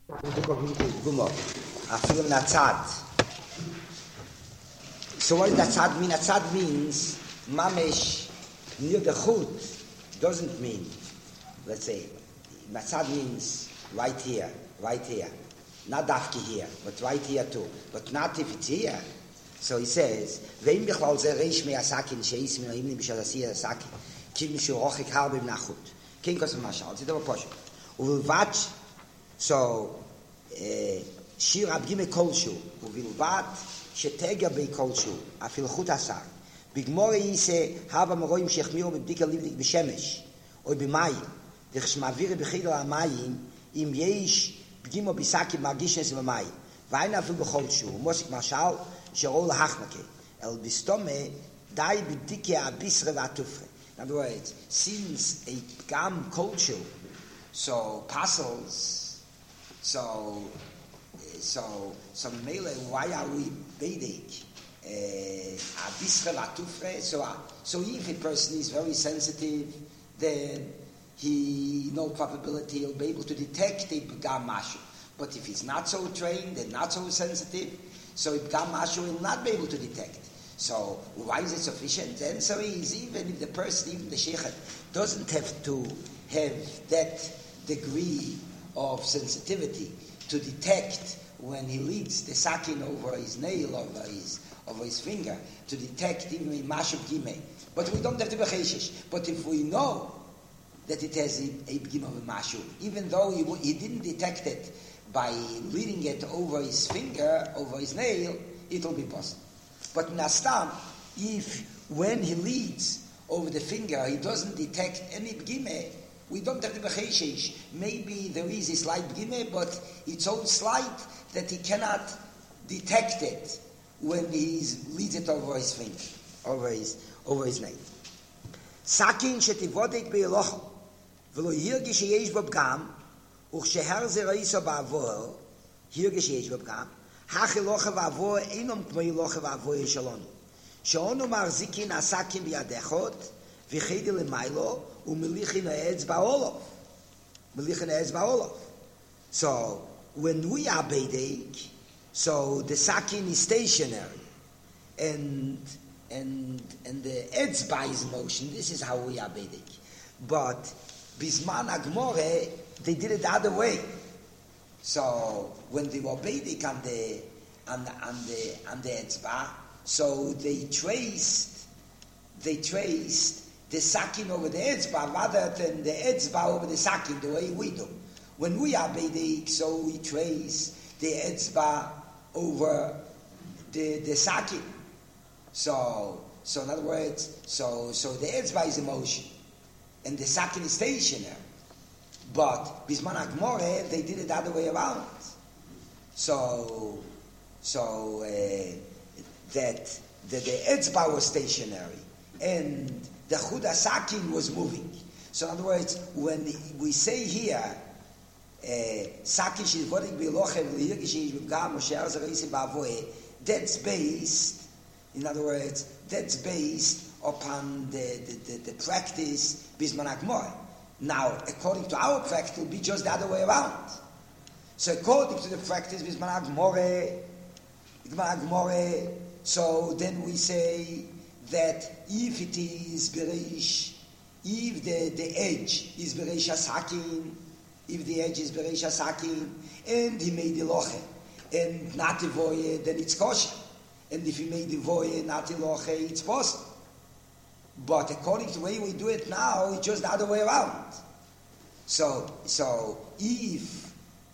Gummo. I feel natzad. So what does natzad mean? Natzad means mamish near the chut. Doesn't mean, let's say, natzad means right here. Not dafki here, but right here too. But not if it's here. So he says, "Veim bichlal ze reish me asakin sheis min oimni b'shal asiyah asakin kim shu rochik harbe b'nachut." King kosem mashal. It's a double portion. Uvilvat so shir abgime kolshu uvilvat shetega bei kolshu afil chut asar bigmor yise haba meroim shechmir b'bdika livlik b'shemesh oy b'mayim dechshmavir b'chidal hamayim im yesh b'gimo b'sakim margishnes b'mayim v'ayin afil b'kolshu mosik mashal שרול החמקה, אל בסתומה די בדיקה הביסרה והתופרה. In other words, since a gam culture, so puzzles, so mele, why are we bedic? Abisra vatufre. So if a person is very sensitive, then he no probability he'll be able to detect a gam mashu. But if he's not so trained and not so sensitive, so if gam mashu will not be able to detect. So why is it sufficient? The answer is even if the person, even the sheikh, doesn't have to have that degree of sensitivity to detect when he leads the sakin over his nail, over his finger, to detect even a mashup gimeh. But we don't have to be cheshish. But if we know that it has a gimeh of a mashup, even though he didn't detect it by leading it over his finger, over his nail, it will be possible. But nastam, if when he leads over the finger, he doesn't detect any b'gimeh, we don't have to be cheshish. Maybe there is a slight b'gimeh, but it's so slight that he cannot detect it when he leads it over his finger, over his nail. Sakin shetivodek be'elocho, v'lo yirgi sheyesh bo b'gam, וכשהר זה ראיסו בעבור, הרגש שיש בפגם, החילוכה ועבור אינם כמו הילוכה ועבור שלנו. שאונו מחזיקין עסקים בידכות, וחידי למיילו, ומליכין האצבע עולף. So, when we are bedek, so the sakin is stationary, and the etzba is in motion. This is how we are bedek. But, bisman agmore, they did it the other way. So when they were beidik on the etzba, so they traced the sakin over the etzba rather than the etzba over the sakin, the way we do. When we are beidik, so we trace the etzba over the sakin. So in other words, so the etzba is in motion, and the sakin is stationary. But bisman agmore, they did it the other way around. So that the etzba was stationary and the chud hasakin was moving. So in other words, when we say here, sakin shilvodik belochev liyirgish yishbgam mosher zerisi bavoe, that's based. In other words, that's based upon the practice bisman agmore. Now, according to our practice, it will be just the other way around. So, according to the practice, Bisman Agmore, so then we say that if it is Bereish, if the edge is Bereish Hasakin, and he made the Loche, and not the Voye, then it's kosher. And if he made the Voye, not the Loche, it's possible. But according to the way we do it now, it's just the other way around. So if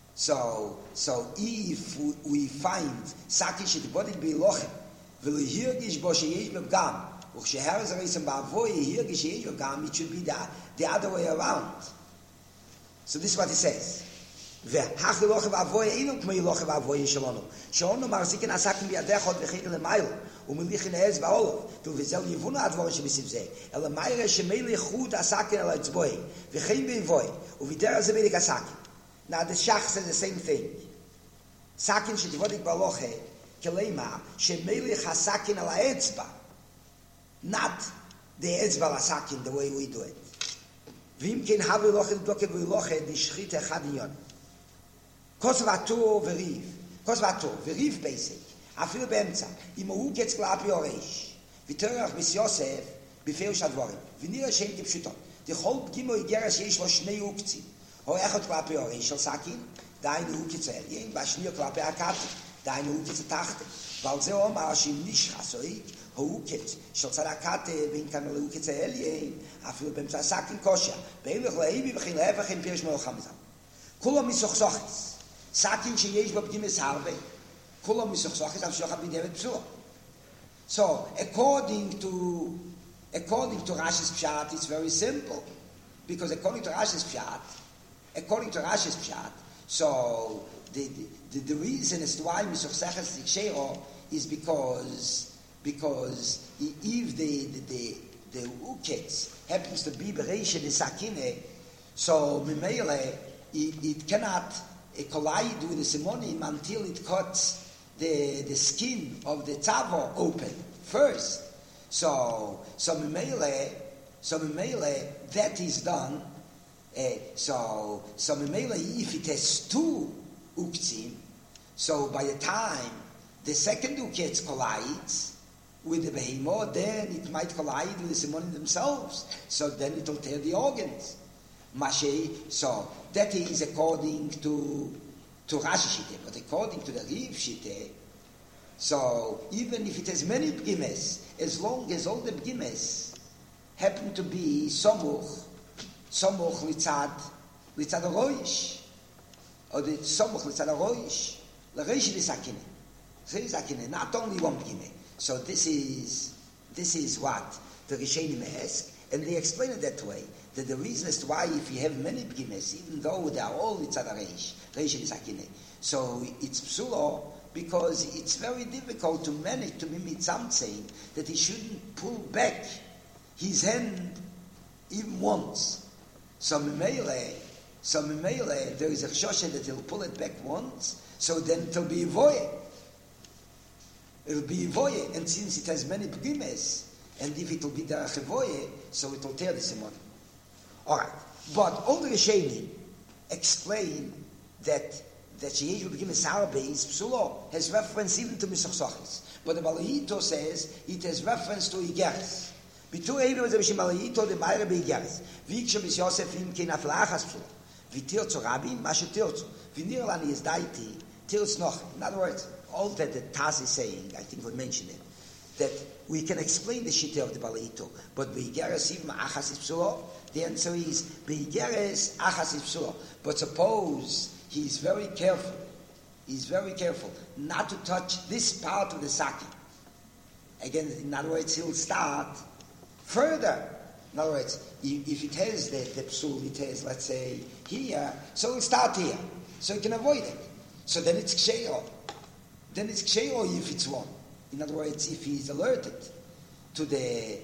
we find sakin shetibodik beilochem v'lehirgish bo sheyesh b'pgam u'chsheher zareisem ba'avoy hirgish sheyesh b'pgam, it should be the other way around. So this is what it says. והחילוכה ואבוי אינו כמו הילוכה ואבוי שלנו שאונו מחזיקין עסקים בידך וחידי למייל ומליכין האצבע עולף ובזל יבונו הדבורים שבסביב זה אלא מיירה שמילא חוד עסקים על האצבוי וכן באבוי ובדרך זה בדיוק עסקים. Now the Shach says the same thing. סכין שתבודק בהלוכה כלימה שמילך עסקים על האצבע, not the אצבע על עסקים the way we do it. ואם כן הווה הילוכה לדוקת והילוכה דשחית אחד עניון. Kosvatu veriv basic. Afil beemtza. Im gets glapi oreish. Viterach bis Yosef befehl shadvarim. Vinir shem tipshutot. Die Holb gimo igeres yesh lo shnei ukzi. Ho echot klape oreish shel sakin. Deine ukitzel. Yen bashnier klape akat. Deine ukitzel tachte. Weil ze omar shim nish chasoik. Ho ukitz. Shel tzadakate vin kanel ukitzel yen. Afil beemtza sakin kosha. Beilach leibi bechin levach in pirsh mol chamizam. Kulam misochsochis. Sakin sheyesh b'bgimes harbe. Kulam misochsochis av shocha b'devet psula. So, according to Rashi's Pshat, it's very simple. Because according to Rashi's Pshat, so the reason as to why Misochseches Zikshero is because if the uketz happens to be Bereisha the Sakine, so Mimele, it cannot collide with the Simonim until it cuts the skin of the tzavo open first. So Mimele, that is done. So Mimele, if it has two uktzim, so by the time the second uketz collides with the behemoth, then it might collide with the simonim themselves. So then it will tear the organs. Mashe, so that is according to Rashi Shite, but according to the Riv Shite, so even if it has many bgimes, as long as all the bgimes happen to be somuch litzad roish, or the somuch litzad roish, l'reish l'sakine, not only one bgime. So this is what the Rishonim ask, and they explain it that way. That the reason as to why if you have many bgimes, even though they are all litzad reish l'sakine, so it's psulo, because it's very difficult to manage to mimic something that he shouldn't pull back his hand even once. So Mimele, there is a chshoshe that he'll pull it back once, so then it'll be voye. And since it has many bgimes, and if it will be derech voye, so it will tear the simon. All right, but all the Rishonim explain that sheyesh b'gimes harbe is psulo, has reference even to Misochsochis. But the Balahito says it has reference to Igeres. Bitu Eilu is a Bishim Balahito, the Meire B'igeres. V'ikshom is Yosef im kein aflachas psulo. V'tirzo Rabim, mashe tirzo. V'nir lani is daiti, tirz noch. In other words, all that the Taz is saying, I think we mentioned it, that we can explain the shita of the Balahito, but B'igeres even achas is psulo. The answer is B'igeres achas is psulo. But suppose he's very careful not to touch this part of the saki. Again, in other words, he'll start further. In other words, if it has the psul, it has, let's say, here, so he'll start here. So he can avoid it. So then it's ksheiro. If it's one. In other words, if he's alerted to the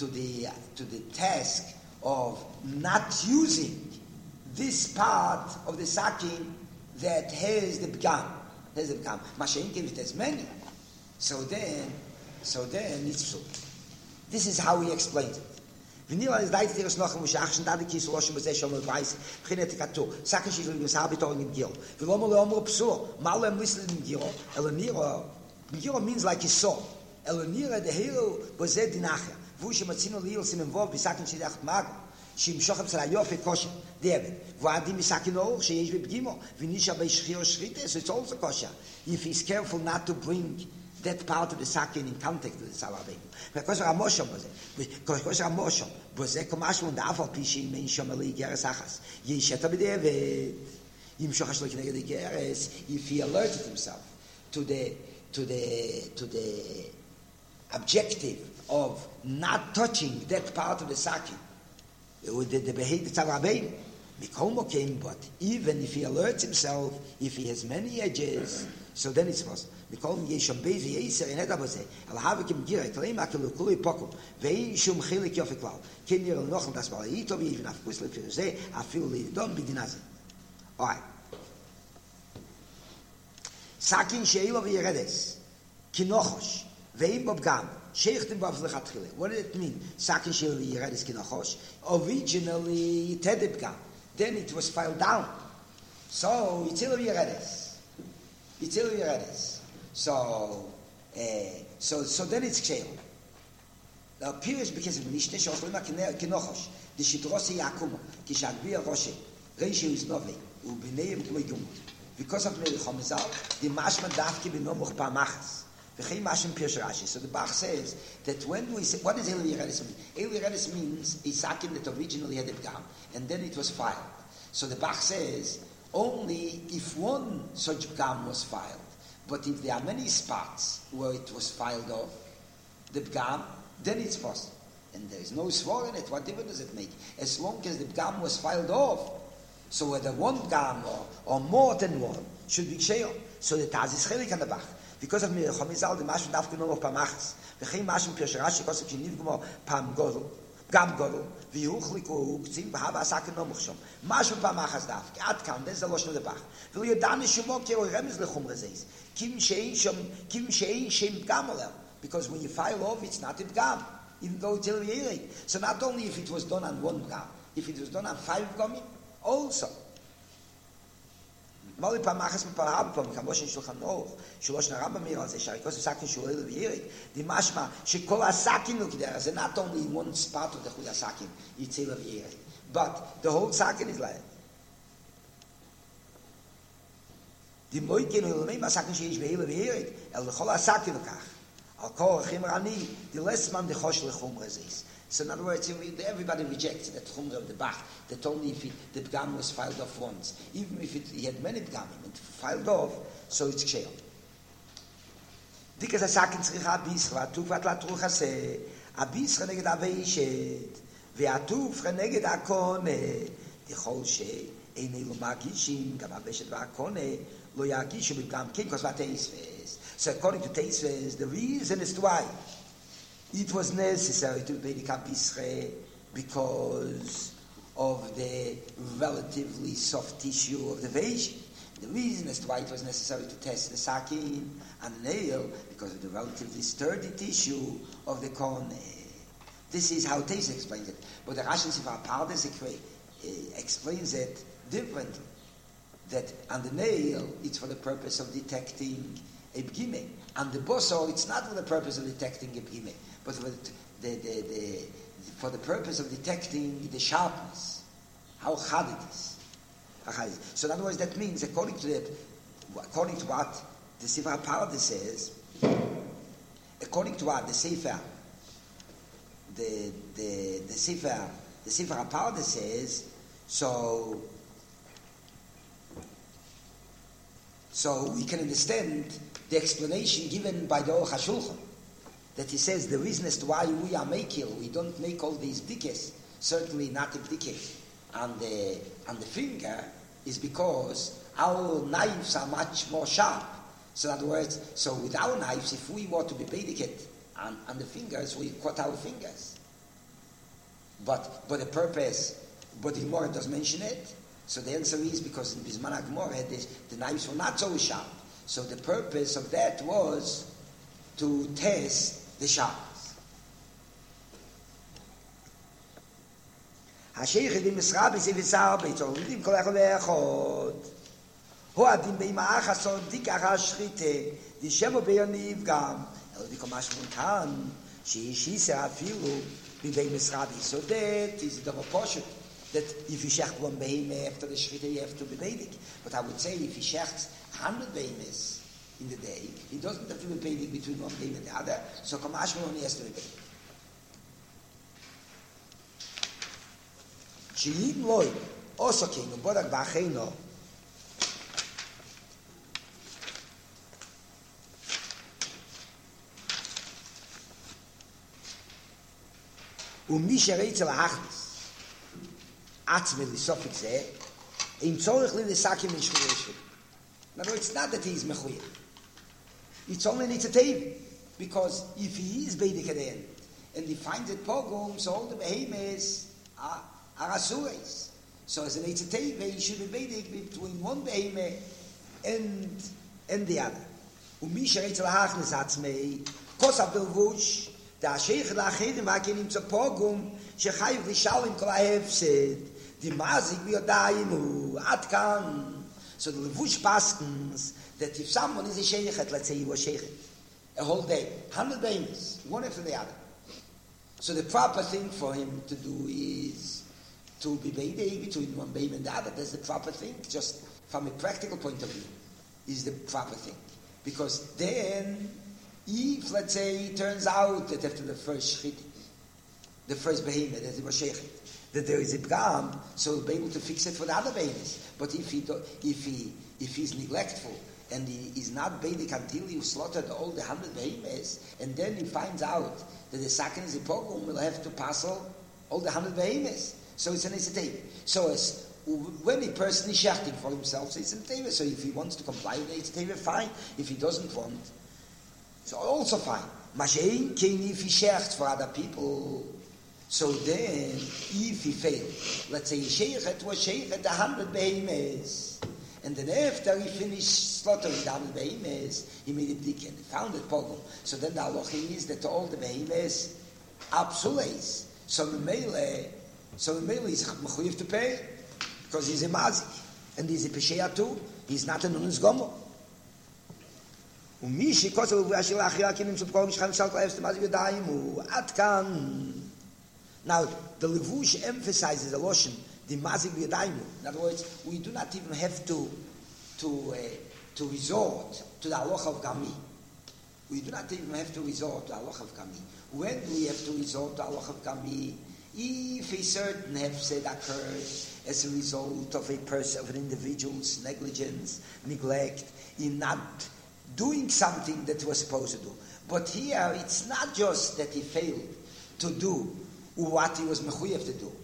task of not using this part of the sakin that has the b'gam. Mashenkin, if it has many, so then it's psul. This is how he explains it. V'nila is daiti tiras nochem v'shachshen dadikis v'loshim b'zeh shomel v'ais v'chinet ikatu sakin shizul v'yishar b'torin in giro v'lomo le'omro psul malem listed in giro eleniro means like he saw eleniro the hero b'zeh dinachya v'ushe matzino li'il simen vov b'sakin shidach mago שימשוך אצל היופי כושר, דאבד. ועדים מסכין אורך שיש בבגימו, ונישה בישחיר שריטה, so it's also kosher. If he's careful not to bring that part of the sakin in contact with the salabim. וכושר המושם בזה, כושר המושם, בזה כמשהו דאף על פי שאם אין שום אלי גרס אחס, ישתה בדאבד, ימשוך השלו כנגד הגרס, if he alerted himself to the objective of not touching that part of the sakin, with the behavior tzarabim, Mikomo came, but even if he alerts himself, if he has many edges, so then it's possible. Mikomo yesham bezi yeser in edabaze. Al havikim gira kleim akelu kului pokum. Vein shum chilik yofiklal. Ken yer noch das balaito wie even afkus le firuze afil li don bidinaze. All right. Sakin sheilo v'yeredes kinochosh vein bobgam. What did it mean? Sakin sheilo v'yeredes kinochosh. Originally, tedibgam. Then it was filed down. So, Yitzil Yeredes. Yitzil Yeredes. So then it's Ksheil. Now, Pirish, because of Mishnah, Shochlim HaKinochosh, the Shidrosi Yakuma, Kishagbi Roshi, Reishi is Novi, Ubineim Kmoigum. Because of Melichom Mizal, the Mashma Davki Binomuch Pamachas. So the Bach says that when we say, what does Eli Yeredes mean? Eli Yeredes means a sakin that originally had a pgam, and then it was filed. So the Bach says, only if one such pgam was filed, but if there are many spots where it was filed off, the pgam, then it's possible. And there is no swore in it, what difference does it make? As long as the pgam was filed off, so whether one pgam or more than one should be ksheil. So the Taz is chelik on the Bach. Because of mir Chamizal, the Mashim darf genommen auf Pamachs. V'chein Mashim Pirsharashi, kostet she nivgmo Pam Godel, Gam Godel, v'yuchliku uktzim, v'hava asaken nomuchshom. Mashim Pamachas darf. Ad kan, das ist der Loshno der Bach. V'lo yodani shumok kero remes lechum rezeis. Kim shein shem Pgamolel. Because when you file off, it's not a Pgam, even though it's El Yerik. So not only if it was done on one Pgam, if it was done on 5 Pgamim, also. Mali Pamachas mit Parab vom Kamoshin Shulchan Aruch, Shlosh Naramba mir als Sharikos Sakin Shulel V'Yerik, the Mashma Shekol Asakin look there, so not only one spot of the Chud Asakin, Yitzil V'Yerik, but the whole Sakin is like the Moikin Ulmei Masakin Sheish V'Yerik, El Chol Asakin Lokach, Al Kol Chimr Ani, the less man the Chosh Lechum Rezis. So in other words, everybody rejects that chumra of the Bach, that only if the pgam was filed off once, even if he had many pgamim and filed off, so it's ksheil. Dikas asakin tzricha abisra, atuf atlatruch ase, abisra neged aveishet, ve'atuf neged akone, dichol she, einei lo magishim, gam aveshet v'akone, lo yagishu b'pgam kin, because v'ateisves. So according to Teisves, the reason is why it was necessary to pay the Kabisre because of the relatively soft tissue of the veish. The reason as to why it was necessary to test the sakin and the nail because of the relatively sturdy tissue of the corn. This is how Teisves explains it. But the Rashi Sifar Pardes explains it differently. That on the nail, it's for the purpose of detecting a b'gime. And the bosor, it's not for the purpose of detecting a b'gime, but for the purpose of detecting the sharpness, how hard it is. So in other words, that means, according to what the Sefer HaPardes says, according to what the Sefer HaPardes says, so we can understand the explanation given by the Aruch HaShulchan, that he says the reason as to why we are making, we don't make all these dikes, certainly not a dike on the finger, is because our knives are much more sharp. So in other words, so with our knives, if we want to be bediket on the fingers, we cut our fingers. But the purpose, but the Gemara does mention it. So the answer is because in Bisman HaGemara the knives were not so sharp. So the purpose of that was to test the sharpness. השייך מסרב בסביסר ביתו, יודעים כל אחד ואחד. הוא הדין באמא חסון דיק אחר שחיתה, דישמו ביוניב גם, אלא דיקו משמעון כאן, שישיסה אפילו בבי מסרב. So that is the opposite. That if you shecht one beheme after the shchita, you have to be beidik. But I would say if he shechts 100 behemes in the day, he doesn't have to be beidik between one beheme and the other. So Kamashman only has to be beidik. She'im loy also king of Bodak Ba'cheino ומי שרצה להכניס עצמי לסופק זה, אם צורך לי לסכים מן שחורשת. Now, it's not that he is mechuyev. It's only needs a table. Because if he is beidik at the end, and he finds it pogrom, so all the behemes are asures. So as an table, he should be beidik between one beheme and the other. ומי שרצה להכניס עצמי, כוס הבלבוש, והשייך לאחרים והכנים צפוגום שחייב לשלם כל ההפסד די מאזיק בידיים עד כאן So the Levush paskins that if someone is a sheikhet, let's say he was sheikhet, a whole day, 100 behemoths, one after the other. So the proper thing for him to do is to be beidei between one behemoth and the other. That's the proper thing, just from a practical point of view, is the proper thing. Because then, if, let's say, it turns out that after the first shchit, the first behemoth, that it was sheikhet, that there is a pgam, so he'll be able to fix it for the other behemoths. But if he's neglectful, and he is not beidik until you slaughtered all the 100 behemoths, and then he finds out that the second is a program, will have to passel all the 100 behemoths. So it's an eseteva. So as when a person is shachting for himself, so it's an eseteva. So if he wants to comply with the eseteva, fine. If he doesn't want, so also fine. Mashein came if he shachts for other people. So then, if he failed, let's say sheichet was sheichet 100 behemoths, and then after he finished slaughtering the 100 behemoths, he made a bdika and found it pogrom. So then the halacha is that all the behemoths are psules. So the mele is mechuyev to pay because he's a mazik and he's a pesheya too. He's not a nunus gomo. Umishi kosev v'ashil achiyakim subkorim shchan shalko efs mazik v'daimu atkan. Now the levush emphasizes the lotion. The mazik v'yadaymu. In other words, we do not even have to resort to the halacha of gami. We do not even have to resort to the halacha of gami. When we have to resort to the halacha of gami, if a certain hefsed occurs as a result of a person, of an individual's negligence, neglect, in not doing something that he was supposed to do. But here, it's not just that he failed to do what he was mechuyev to do.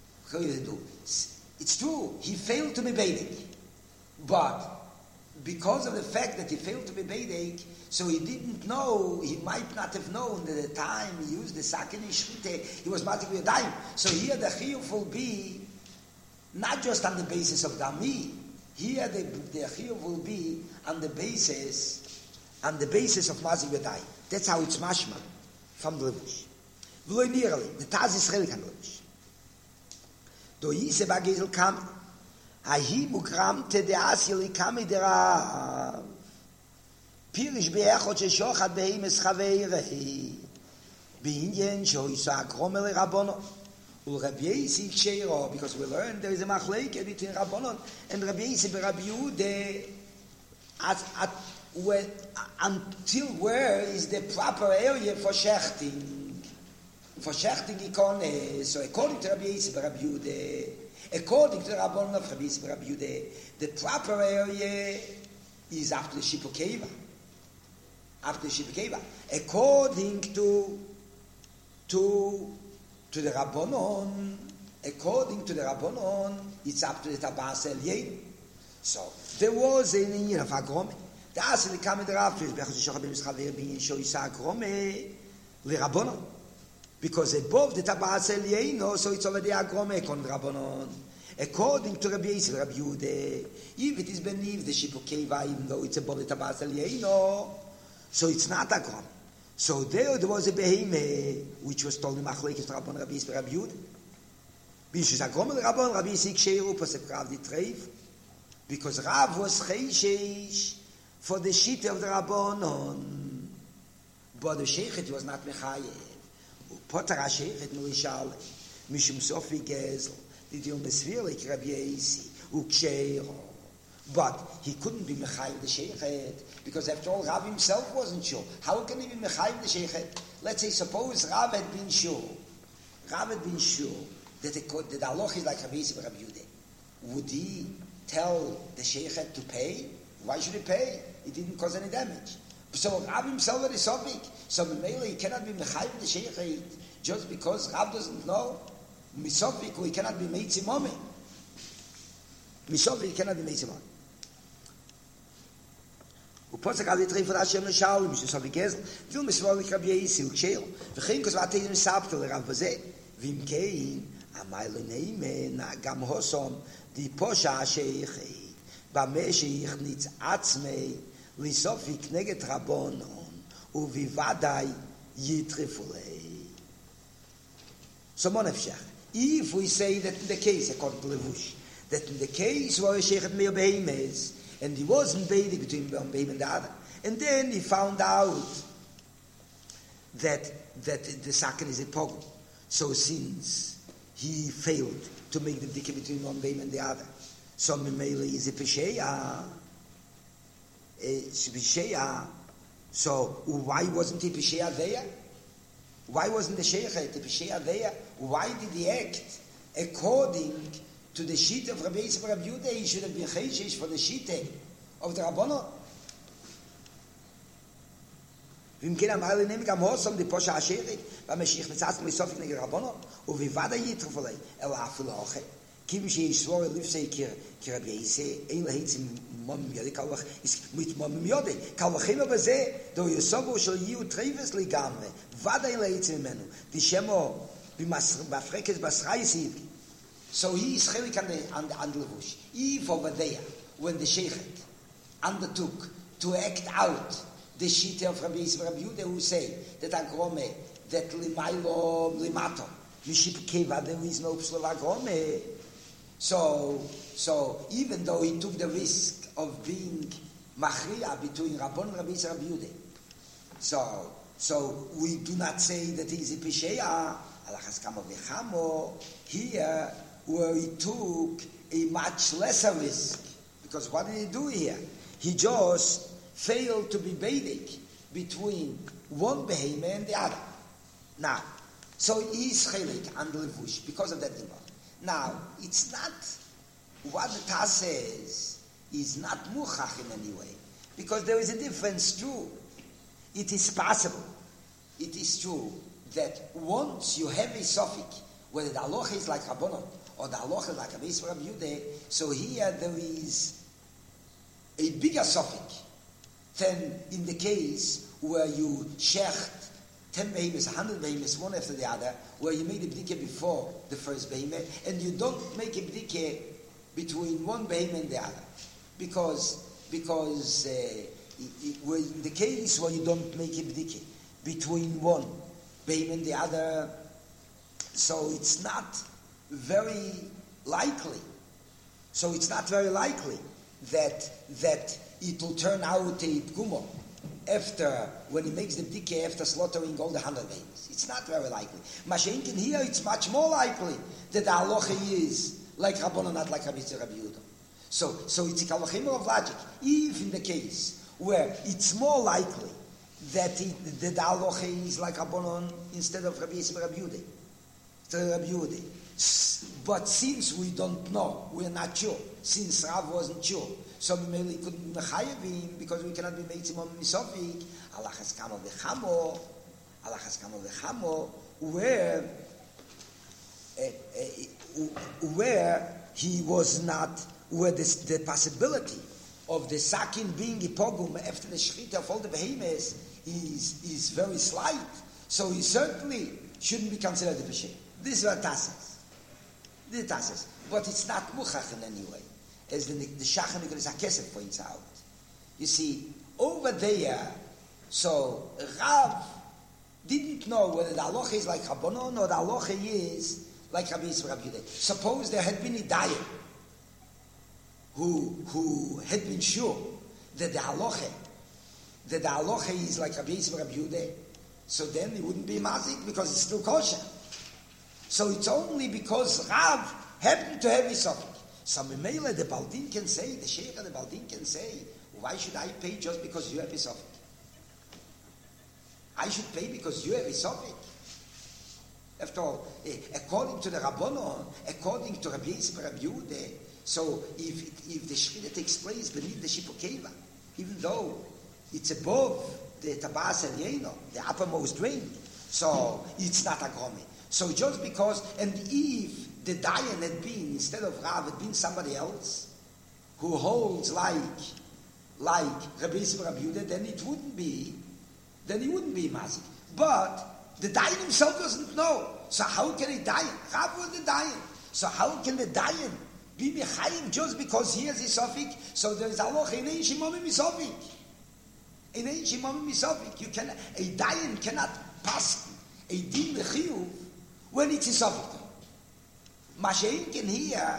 It's true, he failed to be beidik, but because of the fact that he failed to be beidik, so he didn't know, he might not have known that at the time he used the sakin shchite, he was mazik v'yadayim. So here the chiyuv will be not just on the basis of dami. Here the chiyuv will be on the basis of mazik v'yadayim. That's how it's mashma from the levush. V'lo nirali, the taz Yisrael kan levush. Do yise bagezel kam ahi mukramte de asili kami dera pirish beachot shochat behemes chaveirei b'inyen shoysa kromel rabbonon ul Rabbi Yisi ksheiro, because we learned there is a machleke between rabbonon and Rabbi Yisi b'Rabbi Yehuda until where is the proper area for shechting. For shechting ikone, so according to Rabbi Yisi b'Rabbi Yehuda, according to the Rabbanon of Rabbi Yisi b'Rabbi Yehuda, the proper area is after the Shipukeva. After the Shipukeva. According to the Rabbanon, it's up to the Tabas Elyein. So there was an inyan of Agrome. The Asili Kamed Rav is Bechot Shochat B'Mischaver B'Yin Shoysa Agrome LeRabbanon. Because above the Tabas Elyeino, so it's already Agrome Kon Rabbanon. According to Rabbi Yisi, Rabbi Yehuda, if it is beneath the Shipukeva, even though it's above the Tabas Elyeino, so it's not Agrome. So there was a beheme which was told in Machlekes Rabbanon Rabbi Yisi Rabbi Yehuda. Bishus Agrome Rabbanon Rabbi Yisi Ksheru Pasek Rav Ditreiv, because Rav was Cheishesh for the shit of the Rabbanon, but the Sheikhet was not Mechayev. Potter HaSheichet Nurishale, Mishum Sofi Gezel, Didion Besvirik Rabbi Yisi, Uksheiro. But he couldn't be Mechayev the Sheichet, because after all, Rav himself wasn't sure. How can he be Mechayev the Sheichet? Let's say, suppose Rav had been sure that the halacha is like Rabbi Yisi Rabbi Yehuda. Would he tell the Sheichet to pay? Why should he pay? It didn't cause any damage. So Rav himself is Sofik. So Mimele, he cannot be Mechayev the Sheichet just because Rav doesn't know. Misofik, he cannot be Meitzi Momi. Misofik, he cannot be Meitzi Momi. ופוסק על יתרים פון השם לשאול מי שסובי גזל ויל מסבוליק רבי יסי וקשיר וכן כזבתי מסבתו לרב בזה ואם כן המיילה נאמן גם הוסום די פושע השייכי במשך ניץ עצמי לסופיק נגד רבונון ובוודאי יטרפו לי. So mon efshach, if we say that in the case according to Levush that in the case where he shechet mehr behemes, and he wasn't bathing between one behem and the other, and then he found out that the sakin is a pogum. So since he failed to make the bdika between one behem and the other, so memele is a pesheya. So why wasn't he pesheya there? Why wasn't the shechet the pesheya there? Why did he act according to the sheet of Rabbi Yisrael Rabbi Yehuda? He should have been cheishish for the sheet of the Rabbanon. Vim ken am alle nemig am hosam de posha asherik, va meshich mitzas mit sofik nege Rabbanon, u vi vada yitrfolei el afloche. Kim she swore live say ki Rabbi Yisrael ein leits im mom yade kalach is mit mom yade kalachim aber ze do yosogo shel yu treves ligame vada leits im menu di shemo bi mas bafrekes basraisi. So he is chelik on the andlevush. If over there, when the sheikhet undertook to act out the shita of Rabbi Yisrael Rabbi Yehuda, who say that agrome, that limaylo limato, mishipkeva, there is no psulav agrome. So even though he took the risk of being machriya between Rabbon and Rabbi Yisrael Rabbi Yehuda, so we do not say that he is a pisheya, alachas kamo v'chamo, here, where he took a much lesser risk. Because what did he do here? He just failed to be beidik between one behemoth and the other. Now, so he is chelik and levush because of that thing. Now, it's not, what the Taz says is not muchach in any way. Because there is a difference too. It is possible, it is true, that once you have a suffix, whether the halacha is like Rabbanon, or the halacha like Rabbi Yisrael Rabbi Yehuda, so here there is a bigger suffix than in the case where you shecht 10 behemoths, 100 behemoths, one after the other, where you made a bdike before the first behemoth, and you don't make a bdike between one behemoth and the other. Because in the case where you don't make a bdike between one behemoth and the other, so it's not very likely. So it's not very likely that it will turn out a pgumo after, when he makes the bdike after slaughtering all the 100 babies. It's not very likely. Mashenkin here, it's much more likely that the halacha is like Rabbanon, not like Rabbi Yisrael Rabbi Yehuda. So it's a kalachim of logic. If in the case where it's more likely that the halacha is like Rabbanon instead of Rabbi Yisrael Rabbi Yehuda. But since we don't know, we're not sure, since Rav wasn't sure, so we really couldn't mechayev him because we cannot be meitzim on misofik, alachas kamo v'chamo, where he was not, where the possibility of the sakin being a pogum after the shechita of all the behemoths is very slight, so he certainly shouldn't be considered a peshe. This is what Tasses. But it's not muchach in any way, as the Shachan Nicholas HaKesef points out. You see, over there, so Rav didn't know whether the halacha is like Rabbanon or the halacha is like Rabbi Yisrael Rabbi Yehuda. Suppose there had been a dayan who had been sure that the halacha is like Rabbi Yisrael Rabbi Yehuda, so then it wouldn't be mazik because it's still kosher. So it's only because Rav happened to have a suffix. So Memele, the Baldin can say, the Sheikh and the Baldin can say, why should I pay just because you have a suffix? I should pay because you have a suffix. After all, according to the Rabbanon, according to Rabbi Yisrael Rabbi Yehuda, so if the Shechita takes place beneath the Shipokeva, even though it's above the Tabas Elieno, the uppermost ring, so it's not a Gomi. So just because, and if the dayan had been, instead of Rav, had been somebody else who holds like Rabbi Yisrael Rabbi Yehuda, then he wouldn't be mazik. But the dayan himself doesn't know. So how can a dayan? Rav was the dayan. So how can the dayan be mechayim just because he has a suffix? So there is halacha in ein shimami misofik. In ein shimami misofik, a dayan cannot pass a din lechiyuv when it's a suffix. Masha'inkin here,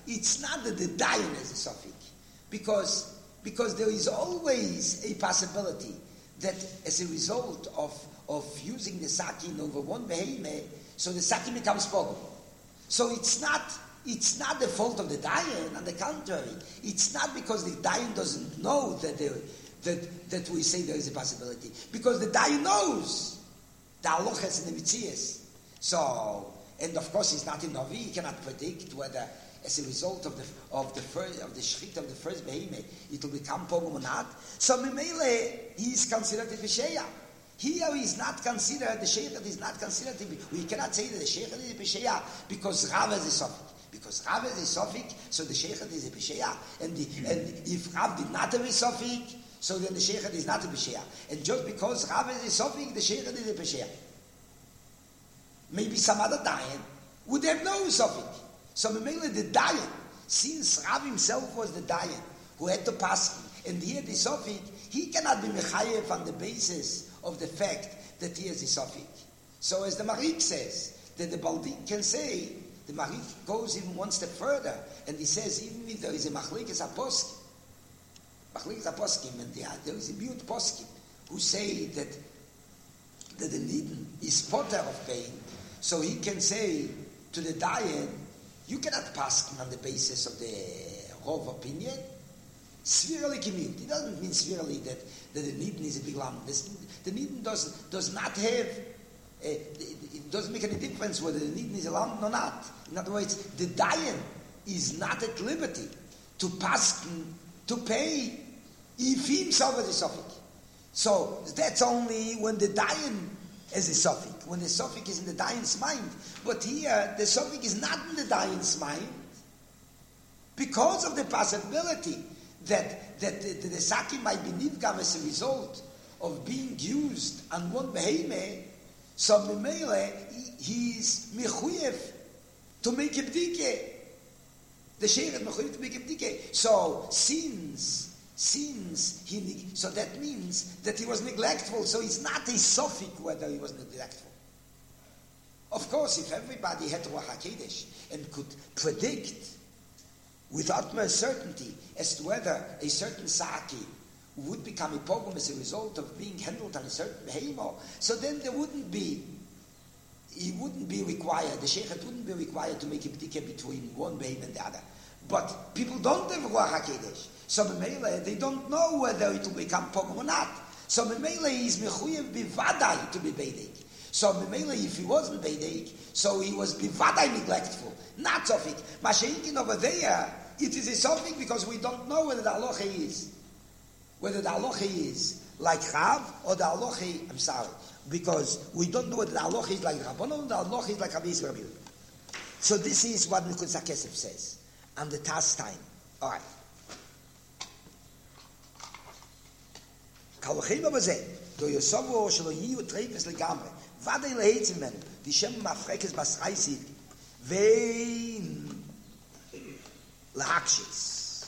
it's not that the dayan is a suffix, because there is always a possibility that as a result of using the sakin over one beheme, so the sakin becomes pogum. So it's not the fault of the dayan. On the contrary, it's not because the dayan doesn't know that we say there is a possibility, because the dayan knows the halachas and the mitzias. So, and of course, he's not in Navi. He cannot predict whether, as a result of the shechita of the first behemoth, it will become pogum or not. So, Mimele, he is considered a b'sheya. Here he is not considered, the sheikh is not considered, we cannot say that the sheikh is a b'sheya because Rav is a suffix. Because Rav is a suffix, so the sheikh is a b'sheya. And if Rav did not have a suffix, so then the sheikh is not a b'sheya. And just because Rav is a suffix, the sheikh is a b'sheya. Maybe some other dayan would have no suffix. So Memele the dayan, since Rav himself was the dayan who had to pass, and he had the suffix, he cannot be mechayev on the basis of the fact that he has a suffix. So as the Marik says, that the Baldin can say, the Marik goes even one step further, and he says, even if there is a machlekes aposkim, and there is a mute poskim who say that the nidin is potter of pain, so he can say to the dayan, you cannot pass on the basis of the Rov opinion. Svirally commute. It doesn't mean svirally that the nidin is a big lam. The nidin does not have, it doesn't make any difference whether the nidin is a lam or not. In other words, the dayan is not at liberty to pass, to pay, if he himself is a suffix. So that's only when the dayan is a suffix, when the suffix is in the dayan's mind. But here, the suffix is not in the dayan's mind because of the possibility that the sakin might be nivgam as a result of being used on one beheme. So Mimele, he is mechuyev to make a bdike. The sheikh is mechuyev to make a bdike. So since so that means that he was neglectful. So it's not a suffix whether he was neglectful. Of course, if everybody had Ruach HaKodesh and could predict with utmost certainty as to whether a certain saki would become a pogrom as a result of being handled on a certain behemoth, so then he wouldn't be required, the sheikh wouldn't be required to make a bdika between one behemoth and the other. But people don't have Ruach HaKodesh. So Memele, they don't know whether it will become pogrom or not. So Memele is mechuyev bivadai to be beidek. So Memele, if he wasn't beidek, so he was bivadai neglectful, not sofik. Masha'inkin over there, it is a sofik because we don't know whether the halacha is. Whether the halacha is like Rav or the halacha, I'm sorry, because we don't know whether the halacha is like Rabbanon or the halacha is like Rabbi Yisrael. So this is what Nikud Zakesef says on the task time. All right. Kalochem b'zeh, do Yosovo shelo yiyu treifes legamre, v'adei leheitzim menu, dishem mafrekes basraisi, vein lahakshis,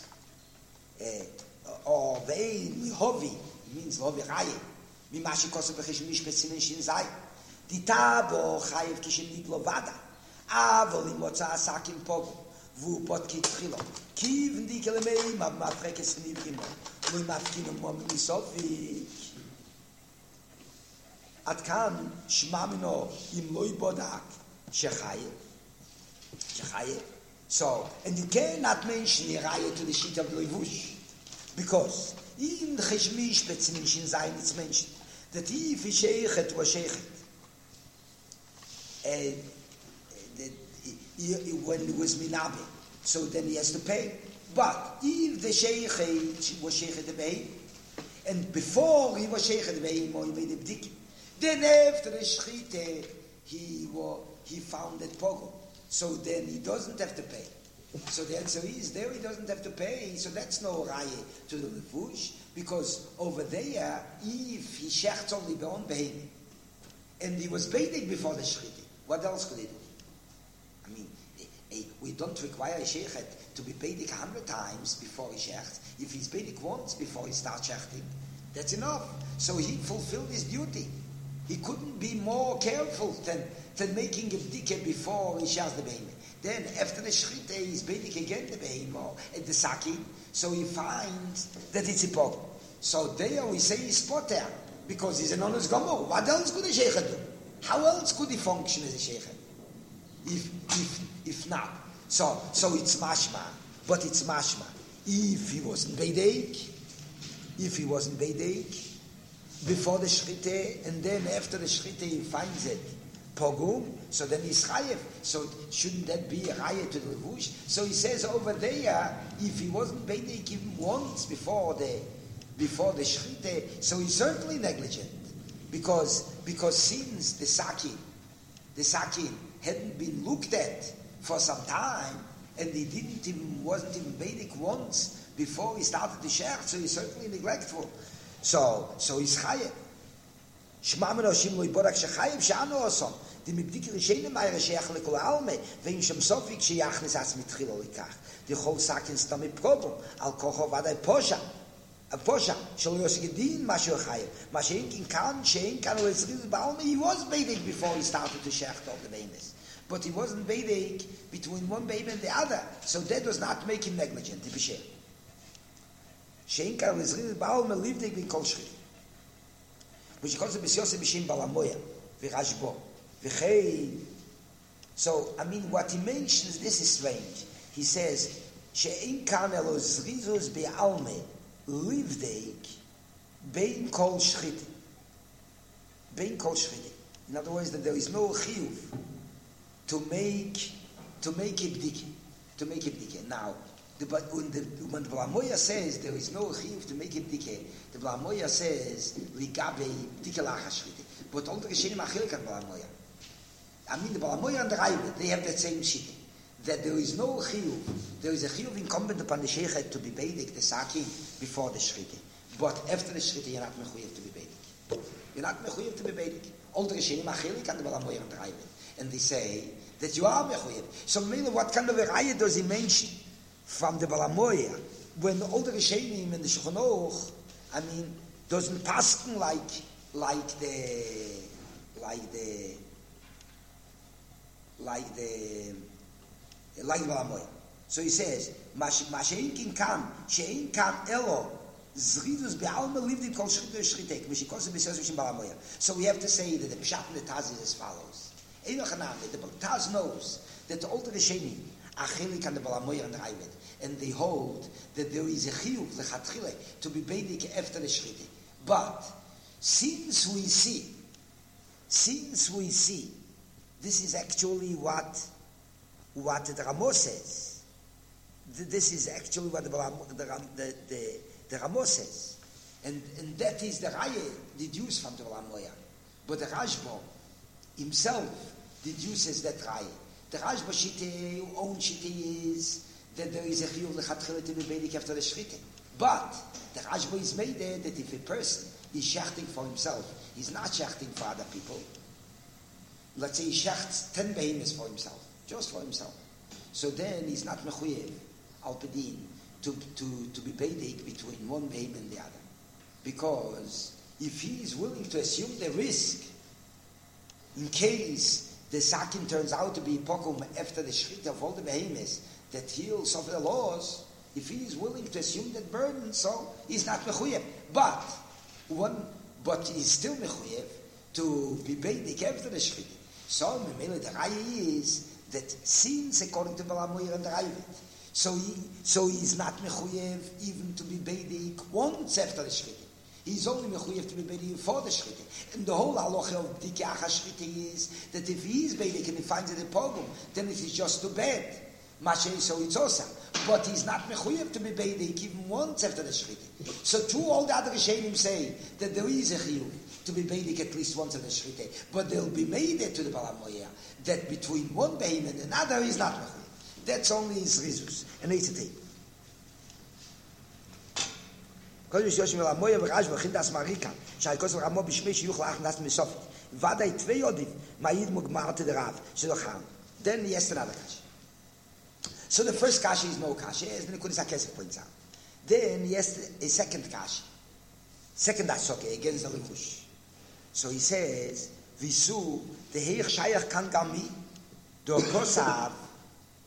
or vein lihovi, means lihovi chaye, mimashi kosev b'cheshem mishpetzinen shin zay, ditabo chayev kishem niglo vada, avol imotza asakim pogo, vu potki tchilo, kiv ndikelemei mafrekes nivkimo, we mafkinu mom misofik at kan shmamino im loy bodak shechaye. So, and you cannot mention Yeraye to the sheet of Loivush, because in the Cheshmish Betzinim Shin Zayin it's mentioned that if he sheichet was sheichet, when he was minabe, so then he has to pay. But if the sheichet was sheichet the behem, and before he was sheichet the behem, or he made a bdik, then after the shchite he found that pogo, so then he doesn't have to pay. So the answer is there he doesn't have to pay. So that's no raye to the levush, because over there if he shechts only beon behem, and he was beidig before the shchite, what else could he do? I mean, we don't require a sheichet to be beidik 100 times before he shechts. If he's beidik once before he starts shechting, that's enough. So he fulfilled his duty. He couldn't be more careful than making a bdike before he shechts the behemoth. Then after the Shrite, he's baiting again the Behemo at the Sakin, so he finds that it's a problem. So there we say he's potter, because he's an honest Gomo. What else could a Sheikh do? How else could he function as a Sheikh? If not. So it's mashma, but it's mashma. If he wasn't Beidek, before the Shrite, and then after the Shrite he finds it, Pogum, so then he's Chayev. So shouldn't that be a Chayev to the Levush? So he says over there, if he wasn't Beidek even once before the Shrite, so he's certainly negligent. Because since the Sakin hadn't been looked at for some time, and he wasn't even Vedic once before he started the Shech, so he's certainly neglectful. So he's Chayev. Shma'amen Oshim lo yiborak shechayev she'anu osom. Die Mibdike Rishene Meire Sheach lekol Alme, ve'im Shem Sofik sheyachnes as mitchilo likach. Die Chol Sakin stam problem. Al kocho vadai posha. A posha. Shal yossi gedin mashu chayev. Mashu in kan, shein kan u'etzriz ba'alme. He was Vedic before he started to Sheach all the Behemoths. But he wasn't Vedic between one baby and the other. So that does not make him negligent. Shein kan u'etzriz ba'alme livdik v'kol shchit. Which calls it B'Yosef B'Shem Balamoya, V'Rashbo, V'Chei. So, I mean, what he mentions, this is strange. He says, She'en kan elo zrizus be'alme, livdeik, bein kol shchiti. Bein kol shchiti. In other words, that there is no chiyuv to make ibdike. Now, when the Balamoya says there is no chiyuv to make ibdike, the Balamoya says ligabe bdike lachashchiti. But all the Rishonim achilek on Balamoya. I mean, the Balamoya and the Raiva, they have that same shitting. That there is no chiyuv. There is a chiyuv incumbent upon the sheikh to be beidik, the saki, before the shriti. But after the shriti, you're not mechuyev to be beidik. You're not mechuyev to be beidik. All the Rishonim achilek on the Balamoya and the Raiva. And they say that you are mechuyev. So maybe what kind of a raya does he mention from the Balamoya when all the Rishonim and the Shulchan Aruch, I mean, doesn't pasken like Balamoya. So he says, Mashein kan elo zridus be'alma lived kol shchita shchitek, which he calls it b'Yosef Balamoya. So we have to say that the Pshat and the Taz is as follows. The Taz knows that all the Rishonim are chilik on the Balamoya and the Raivet, and they hold that there is a chiyuv lechatchile to be beidik after the shchita. But since we see, this is actually what the Ramos says. This is actually what the Ramos says, and that is the Raya deduced from the Balamoya. But the Rashba himself deduces that Raya. The Rashba shite, own shite is that there is a chiyuv lechatchile to be beidik after the shchita. But the Rashba is made there that if a person is shechting for himself, he's not shechting for other people. Let's say he shechts 10 behemoths for himself, just for himself. So then he's not mechuyev al pedin to be beidik between one behemoth and the other, because if he is willing to assume the risk in case the sakin turns out to be pokum after the shchita of all the behemoths, that he'll suffer the loss. If he is willing to assume that burden, so he's not mechuyev. But he's still mechuyev to be beidik after the shchita. So the raya is that since according to Balamoya and the Raivet, so he's not mechuyev even to be beidik once after the shchita. He's only mechuyev to be beidik for the shchita. And the whole halacha of bdike achas shchita is that if he is beidik and he finds it a pogum, then it is just too bad. So it's also. But he's not mechuyev to be beidik even once after the shchita. So too, all the other Rishonim say that there is a chiyuv to be beidik at least once after the shchita, but they'll be made it to the Balamoya that between one behemoth and another is not mechuyev. That's only his rizus and eitzitei. Kol Yosef Balamoya v'Rashba chindas marikan shaykos Ramo b'shmei shiyuch la'ach nas misofit vaday tvei yodiv ma'id mugmar to the Rav shlocham. Then he has another kasha. So the first kasha is no kasha, as the Nekudas HaKesef points out. Then he has a second kasha, second asoke against the levush. So he says, "Visu the heich shayach kan gami do kosav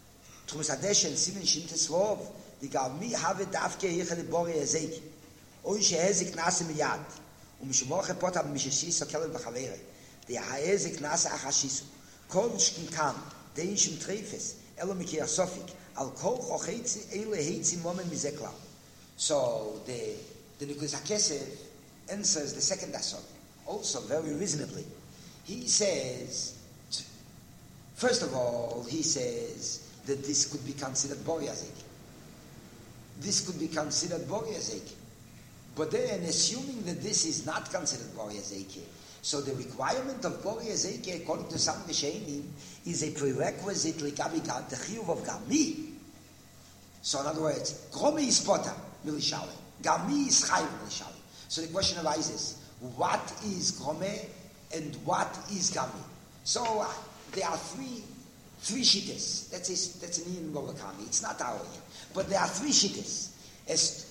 Trusadesh and Simen Shinteswov, the Gami have it after the Bori Ezek. O Shezik Nasa Miyad, Mishmoche Potam Mishis, so Kelly Bachavere, the Haezik Nasa Achashisu, Kolshkin Kam, the ancient Trefes, Elomikia Sofik, Al Kol Hohetzi, Ele Hetzi Moment Mizekla. So the Nikuzakesev answers the second assault, also very reasonably. He says, first of all, he says that this could be considered Boriazik. This could be considered Boriazik. But then, assuming that this is not considered Boriazik, so the requirement of Boriazik, according to some Rishonim, is a prerequisite Ligabi the Chiyuv of Gami. So in other words, Gromi is Pota, Milishale. Gami is Chayiv, Milishale. So the question arises, what is Grome and what is Gami? So there are three shittas. That's an Ian Bobakami. It's not our here. But there are three shittas as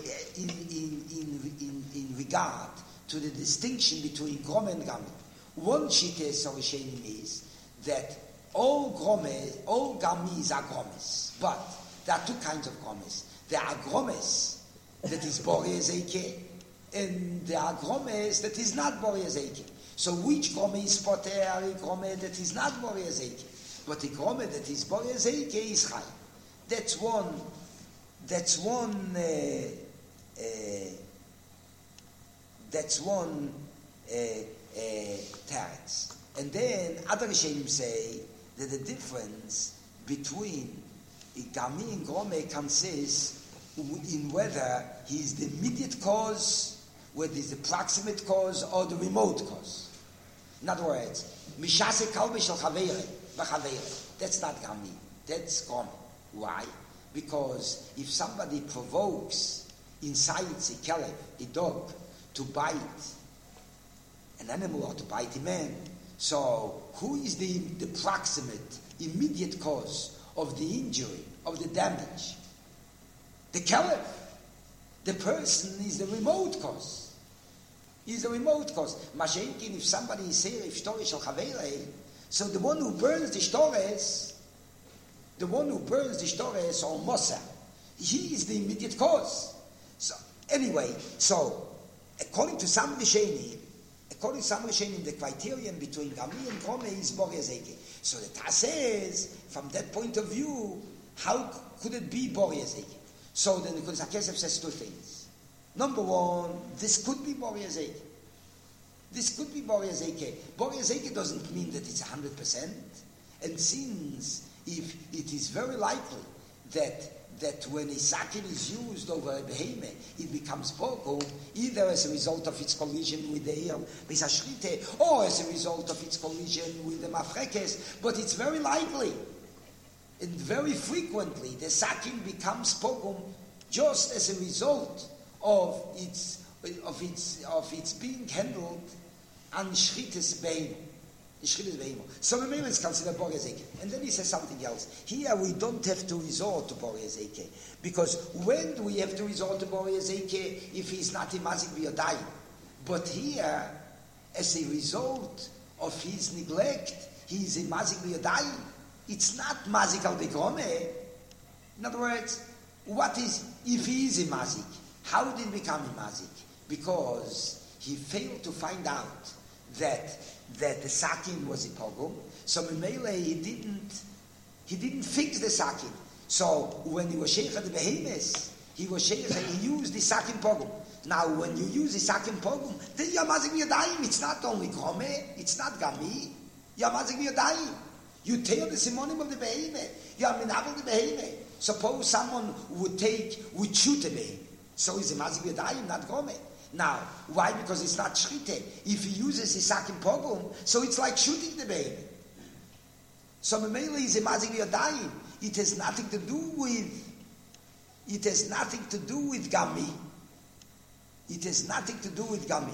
in regard to the distinction between Grome and Gami. One shitta, so is that all Gamis are Gromes. But there are two kinds of Gromes. There are Gromes that is Bori Ezeke, and there are Gromes that is not Bori Ezeke. So which Grome is Poter, a Grome that is not Bori Ezeke? But the Grome that is Bori Ezeke is Chai. That's one teretz. And then other Rishonim say that the difference between Gami and Grome consists in whether he is the immediate cause, whether he is the proximate cause, or the remote cause. In other words, Mishase Kalbi Shel Chavere, B'Chavere. That's not Gami. That's Grome. Why? Because if somebody provokes, incites a kelev, a dog, to bite an animal or to bite a man, so who is the proximate, immediate cause of the injury, of the damage? The kelev. The person is the remote cause. He's the remote cause. Mashenkin, if somebody is here, if Shtori Shel Chavere, so the one who burns the Shtores, or Mosa, he is the immediate cause. So anyway, according to some Rishonim, the criterion between Gami and Grome is Bori Ezeke. So the Taz says, from that point of view, how could it be Bori Ezeke? So then the Nikudas HaKesef says two things. Number one, this could be Bori Ezeke. Bori Ezeke doesn't mean that it's 100%. And since if it is very likely that when a sakin is used over a behemoth, it becomes pogum, either as a result of its collision with the ear, or as a result of its collision with the mafrekes, but it's very likely. And very frequently, the sakin becomes pogum just as a result of its being handled on shrites beim. So the is considered Bori Ezeke. And then he says something else. Here we don't have to resort to Bori Ezeke, because when do we have to resort to Bori Ezeke if he's not in Mazik B'Yodayim? But here, as a result of his neglect, he is in Mazik B'Yodayim. It's not Mazik al Begrome. In other words, what is, if he is a Mazik, how did he become a Mazik? Because he failed to find out that the sakin was a pogum. So Memele, he didn't fix the sakin. So when he was sheikh at the behemoths, he used the sakin pogum. Now when you use the sakin pogum, then you're mazik b'yadayim. It's not only grome, it's not gami. You're mazik b'yadayim. You tear the simonim of the behemoth. You are minabel the behemoth. Suppose someone would shoot a behemoth. So he's a mazik b'yadayim, not grome. Now, why? Because it's not shrite. If he uses his sakin pogum, so it's like shooting the baby. So Memele is a mazik b'yadayim. It has nothing to do with gami. It has nothing to do with gami.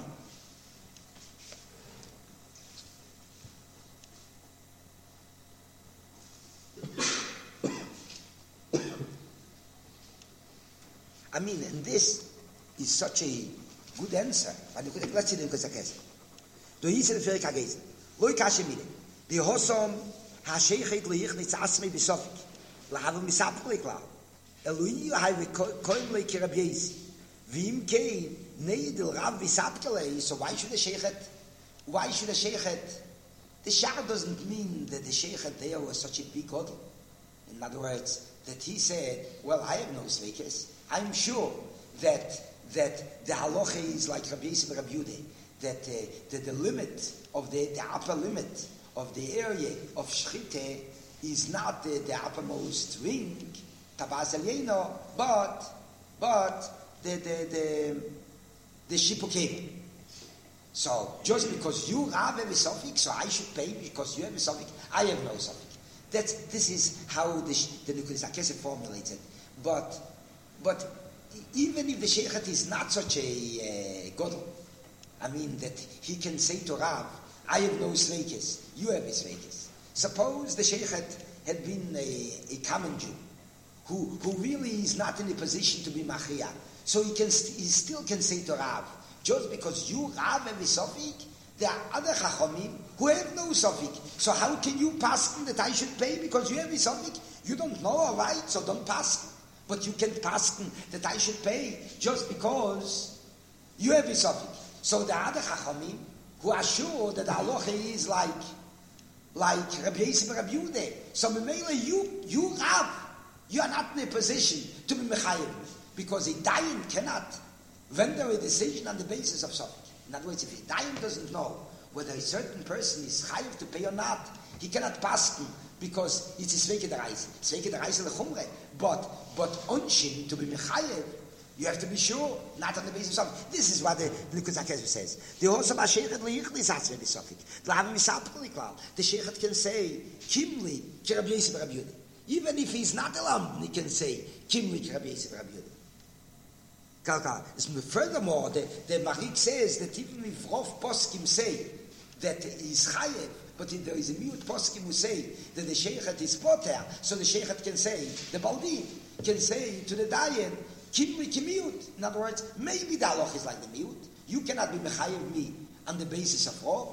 I mean, and this is such a good answer. Let's see the Nikudas. Do he say the Ferik HaGezer? Loi kashe mile. Bihosom ha'sheichet liich nitzasmei b'sofik. Lahav misapli klal. Elui hay koim le kirabiesi. Vim kein neidel rav misapli. So why should the sheikhet? Why should the sheikhet? The shah doesn't mean that the sheikhet there was such a big god. In other words, that he said, well, I have no sveikes. I'm sure that the halacha is like Rabbi Yisrael Rabbi Yehuda, that the limit of the upper limit of the area of shchite is not the uppermost ring, tabaz elyeino, but the shipukim. So just because you have a suffix, so I should pay because you have a suffix. I have no suffix. This is how the Nekudas HaKesef formulates it. But even if the sheikhet is not such a godel, I mean that he can say to Rav, I have no sveikes, you have a sveikes. Suppose the sheikhet had been a common Jew who really is not in a position to be machia, so he still can say to Rav, just because you Rav have a suffix, there are other chachamim who have no suffix. So how can you paskin that I should pay because you have a suffix? You don't know, all right, so don't paskin. But you can paskin that I should pay just because you have a suffix. So the other chachamim who are sure that the halacha is like Rabbi Yisrael Rabbi Yehuda. So Memele, you Rav, you are not in a position to be mechayev because a dayan cannot render a decision on the basis of suffix. In other words, if a dayan doesn't know whether a certain person is chayiv to pay or not, he cannot pass him because it's a sveike deraisa. Sveike deraisa lechumre. But onshin, to be mechayev, you have to be sure, not on the basis of something. This is what the Nekudas HaKesef says. The also sheikhet leichlis hatzve b'sofik. Lahav misapli klal. The sheikhet can say kimli ki Rabbi Yisrael Rabbi Yehuda. Even if he's not a lamb, he can say kimli ki Rabbi Yisrael Rabbi Yehuda. Furthermore, the Marik says that even if Rav Poskim say that he's chayev, but if there is a miut Poskim who say that the sheikhet is poter, so the sheikhet can say, the Baldi can say to the dayan, kimli ki miut. In other words, maybe the halach is like the miut. You cannot be mechayev me on the basis of Rav.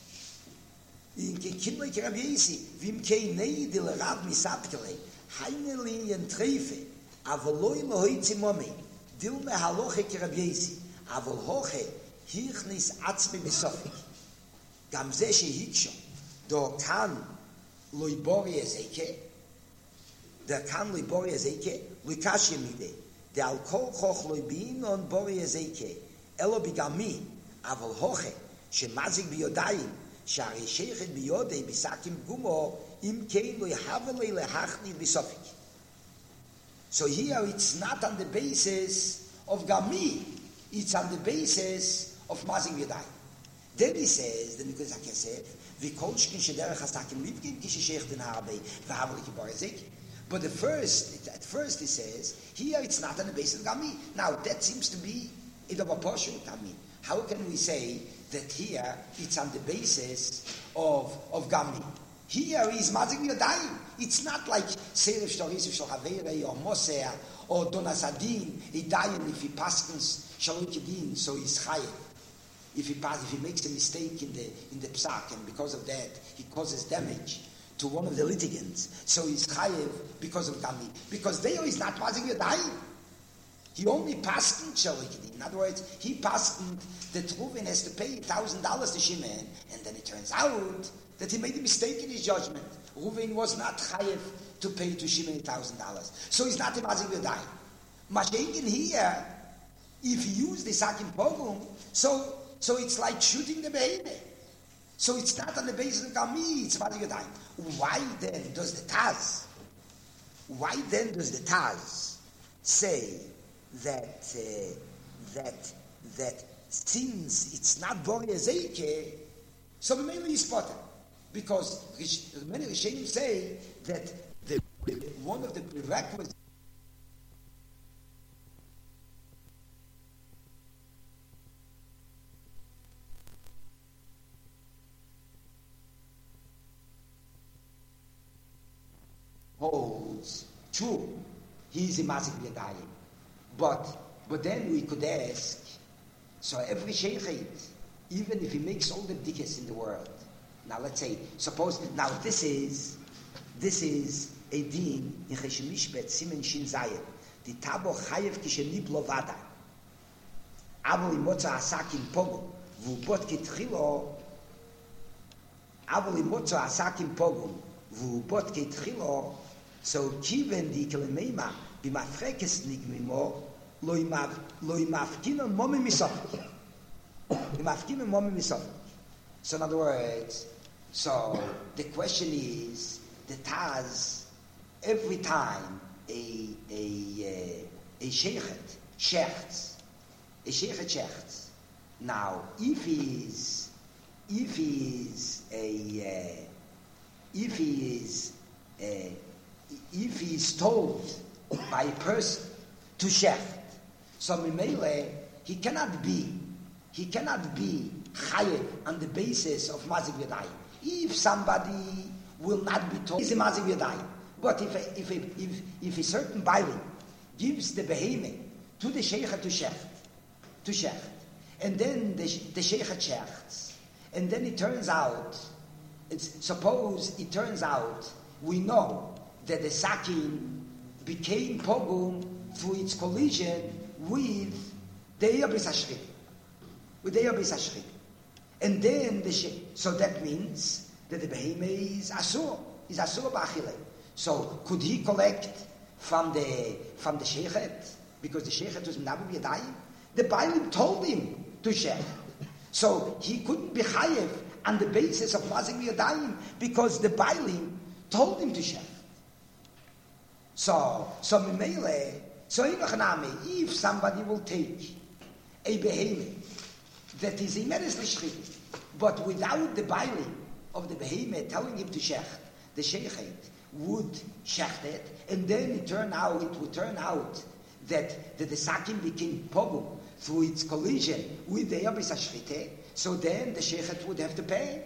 Kimli ki Rabbi Yisi, vim kei neidil Rav misapkele, heine linien treife, avoloi lohoitzi momei, Dilme haloche ki Rabbi Yisi, avol hoche hichnis atzmi misofik. Gam ze shehiksho, do kan loibori ezeke, der kan loibori ezeke, luikashi mide, de al kol choch loibin on bori ezeke, elo bigami, avol hoche, shemazik biyodayim, shari sheichet biyodei bisakim gumo, im kein loihavele lehachni bisofik. So here it's not on the basis of Gami, it's on the basis of Mazing Yadai. Then he says, the Nekudas HaKesef, V'kolshkin shederech hastakim livgin kishishech den harbe v'havle kiborezik. But at first he says, here it's not on the basis of Gami. Now that seems to be a double portion of Gami. How can we say that here it's on the basis of Gami? Here is Mazing Yadayim. It's not like Serev Shtorisiv Shal Havere or Moser or Donasadin, a dayan if he paskins Shalom Kedin, so he's chayev. If he makes a mistake in the psak, and because of that he causes damage to one of the litigants, so he's chayev because of Gami. Because there is not Mazing Yadayim. He only paskined Shalom Kedin. In other words, he paskined that Reuven has to pay $1,000 to Shimon, and then it turns out that he made a mistake in his judgment. Reuven was not chayev to pay to Shimon $1,000. So he's not a Mazing Yadayim. Mashenkin here, if he used the Sakim Pogum, so it's like shooting the behemoth. So it's not on the basis of Gami, it's Mazing Yadayim. Why then does the Taz say that since it's not Bori Ezeke, so mainly is potter? Because many Rishonim say that one of the prerequisites holds true. He is a Mazik Yadayim. But then we could ask, so every Sheikhet, even if he makes all the bdikas in the world, now let's say, suppose, now this is Edin in Cheshemishbet Simen Shin Zayin. Die Tabo Chayev Kisheniblo Vada. Aber im Motza Asakim Pogo, wo Bot Kitchilo, aber im Motza Asakim Pogo, wo Bot Kitchilo, so kiven die Kelemema, bimafrekes nigmimo, loimafkinon momi misof. Bimafkinon momi misof. So in other words, so the question is, the Taz, every time a sheikhet shechts. A sheikhet shechts. Now, if he is told by a person to shecht, so Mimele, he cannot be chayev on the basis of mazik v'yadayim. If somebody will not be told, he's a mazik v'yadayim. But if a certain bailing gives the behemoth to the sheikh to shecht, and then the sheikh shechts, and then it turns out, we know that the sakin became pogum through its collision with the Yabis Hashchit. And then so that means that the behemoth is asur b'achile. So could he collect from the sheikhet, because the sheikhet was Nabu Yadayim? The Bailim told him to sheikh. So he couldn't be chayev on the basis of Mazik Yadayim because the Bailim told him to sheikh. So Mimele, if somebody will take a behemoth that is immensely shchit, but without the Bailim of the behemoth telling him to sheikh, the sheikhet would shecht it, and then it would turn out that the sakin became pogum through its collision with the Yabis Hashchite, so then the sheikhet would have to pay,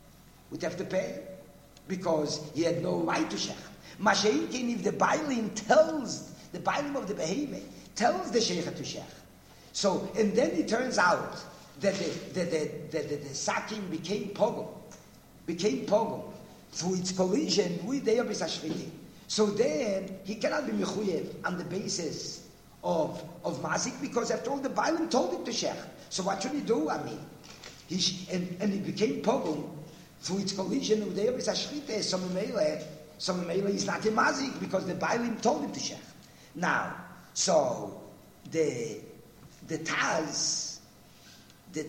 because he had no right to shecht. Masha'inkin, if the Bailim of the behemoth tells the sheikhet to shecht, so, and then it turns out that the sakin became pogum through its collision with the Yabis Hashchite. So then he cannot be mechuyev on the basis of mazik, because after all the Bailim told him to shecht. So what should he do? And he became pogum through its collision with the Yabis Hashchite. So Mimele is not a mazik because the Bailim told him to shecht. Now, so the Taz is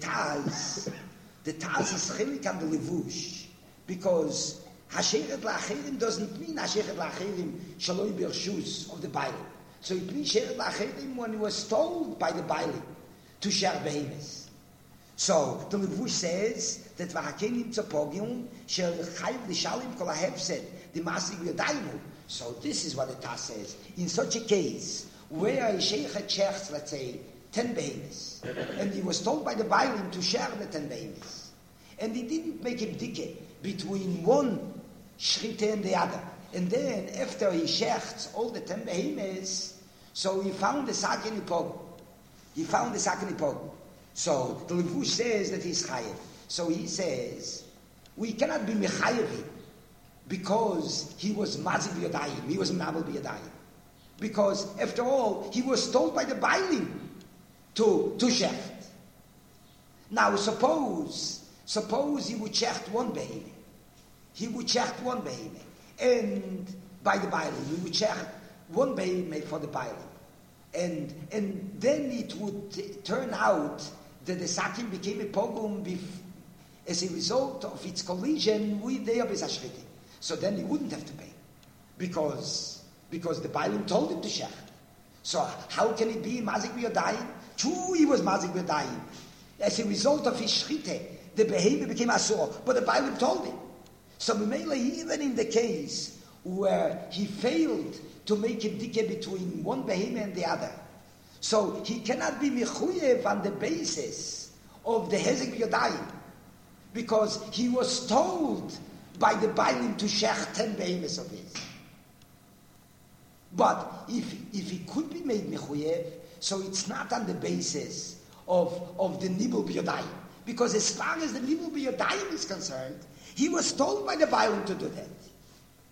chilik on the levush, because Hasheret la'acherim doesn't mean Hasheret la'acherim shaloi bershus of the Bailim. So it means Hasheret la'acherim when he was told by the Bailim to share behemoths. So the levush says that v'hakenim tzapogim shel chayiv l'shalim kol ha'hefsed the masig v'yadayim. So this is what the Taz says. In such a case where a sheikhet shechts, let's say, 10 behemoths, and he was told by the Bailim to share the 10 behemoths, and he didn't make a bdike between one shchite and the other, and then after he shechts all the 10 behemoths, so he found the sakin ipog. So the levush says that he's chayev. So he says we cannot be mechayevi because he was mazik b'yadayim, he was menabel b'yadayim, because after all he was told by the Bailim to shecht. Now suppose he would shecht one behemoth. And by the Bailim, he would shecht one behemoth for the Bailim. And then it would turn out that the sakin became a pogum as a result of its collision with the Yabis Hashchite. So then he wouldn't have to pay, because the Bailim told him to shecht. So how can it be mazik b'yadayim? True, he was mazik b'yadayim. As a result of his shchite, the behavior became asur, but the Bailim told him. So Mimele, even in the case where he failed to make a dike between one behemoth and the other, so he cannot be mechuyev on the basis of the hezek b'yadayim, because he was told by the Bailim to shecht 10 behemoths of his. But if he could be made mechuyev, so it's not on the basis of the nibul b'yadayim, because as far as the nibul b'yadayim is concerned, he was told by the Bailim to do that.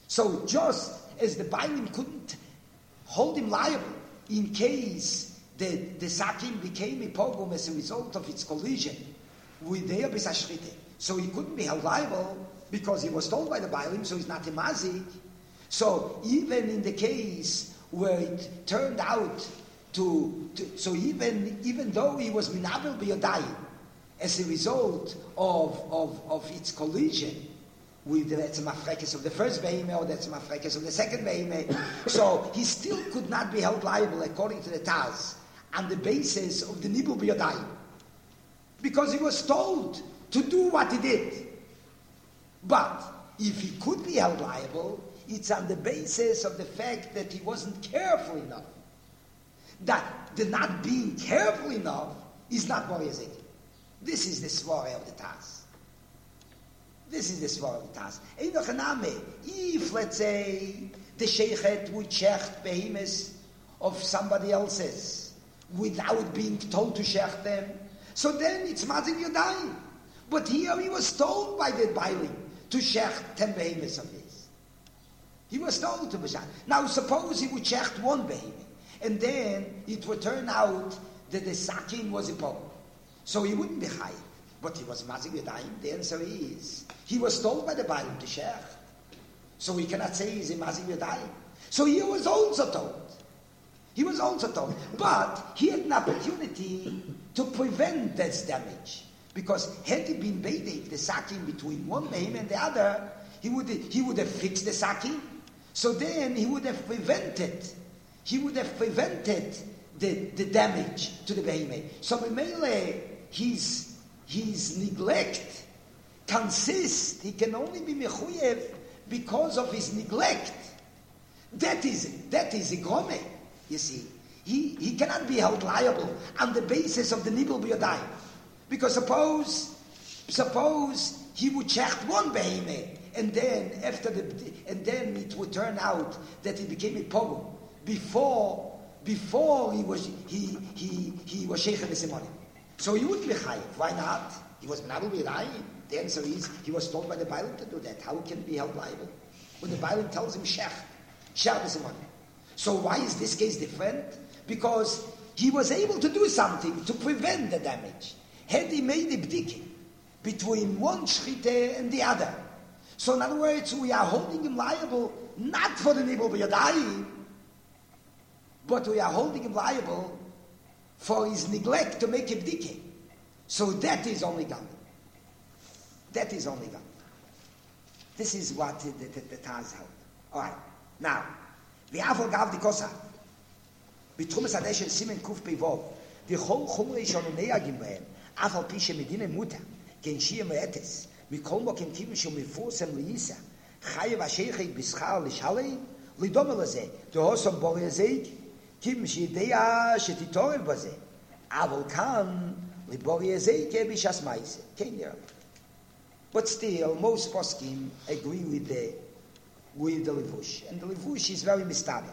So just as the Bailim couldn't hold him liable in case the Sakim became a pogrom as a result of its collision with the Erbis Ashrite, so he couldn't be held liable because he was told by the Bailim, so he's not a mazik. So even in the case where it turned out so even though he was minabel b'yodayim as a result of its collision with the Etzem of the first Behemah or the Etzem of the second Behemah, so he still could not be held liable according to the Taz on the basis of the nibul b'yodayim, because he was told to do what he did. But if he could be held liable, it's on the basis of the fact that he wasn't careful enough. That the not being careful enough is not Bori Ezekiel. This is the svara of the Taz. This is the svara of the Taz. If, let's say, the sheikhet would shecht behemoths of somebody else's without being told to shecht them, so then it's mazik yodayim. But here he was told by the Bailim to shecht 10 behemoths of his. He was told to be shecht. Now suppose he would shecht one behemoth, and then it would turn out that the sakin was a problem. So he wouldn't be high, but he was mazik yodayim. The answer is, he was told by the Bailim to shecht. So we cannot say he's a mazik yodayim. So he was also told. He was also told. But he had an opportunity to prevent this damage. Because had he been beidik the sakin between one behem and the other, he would have fixed the sakin. So then he would have prevented the damage to the behemah. So Memele, his neglect consists, he can only be mechuyev because of his neglect. That is a grome, you see. He cannot be held liable on the basis of the nibul b'yodayim. Because suppose he would check one behemah, and then it would turn out that he became a pogrom before he was sheikh b'simonim. So he wouldn't be chayiv. Why not? He was menabel b'yodayim. The answer is he was told by the Bailim to do that. How can he be held liable when the Bailim tells him sheikh b'simonim? So why is this case different? Because he was able to do something to prevent the damage. Had he made a bdike between one shchite and the other. So in other words, we are holding him liable not for the nibul b'yodayim, but we are holding him liable for his neglect to make a bdike. So that is only gone. That is only gone. This is what the Taz held. All right. Now, the Avol Gav the Kosa. B'tchumas Hadeshen Simen Kuf Pivov. The whole Chumrei Shonu Neyagim Behem. Afal Pishe Medina Muta. Ken Shia Me'etes. Mikol Mokem Kivim Shom Mefosem Liyisa. Chayev HaSheichei B'schar L'Shalei. L'Dome Leze. D'Hosom Bori Azeik. Kivim Shidea Shetitorev Baze. Avol Kan L'Bori Azeik B'Shas Maise. Ken Yerah. But still, most poskim agree with the levush, and the levush is very mistaber.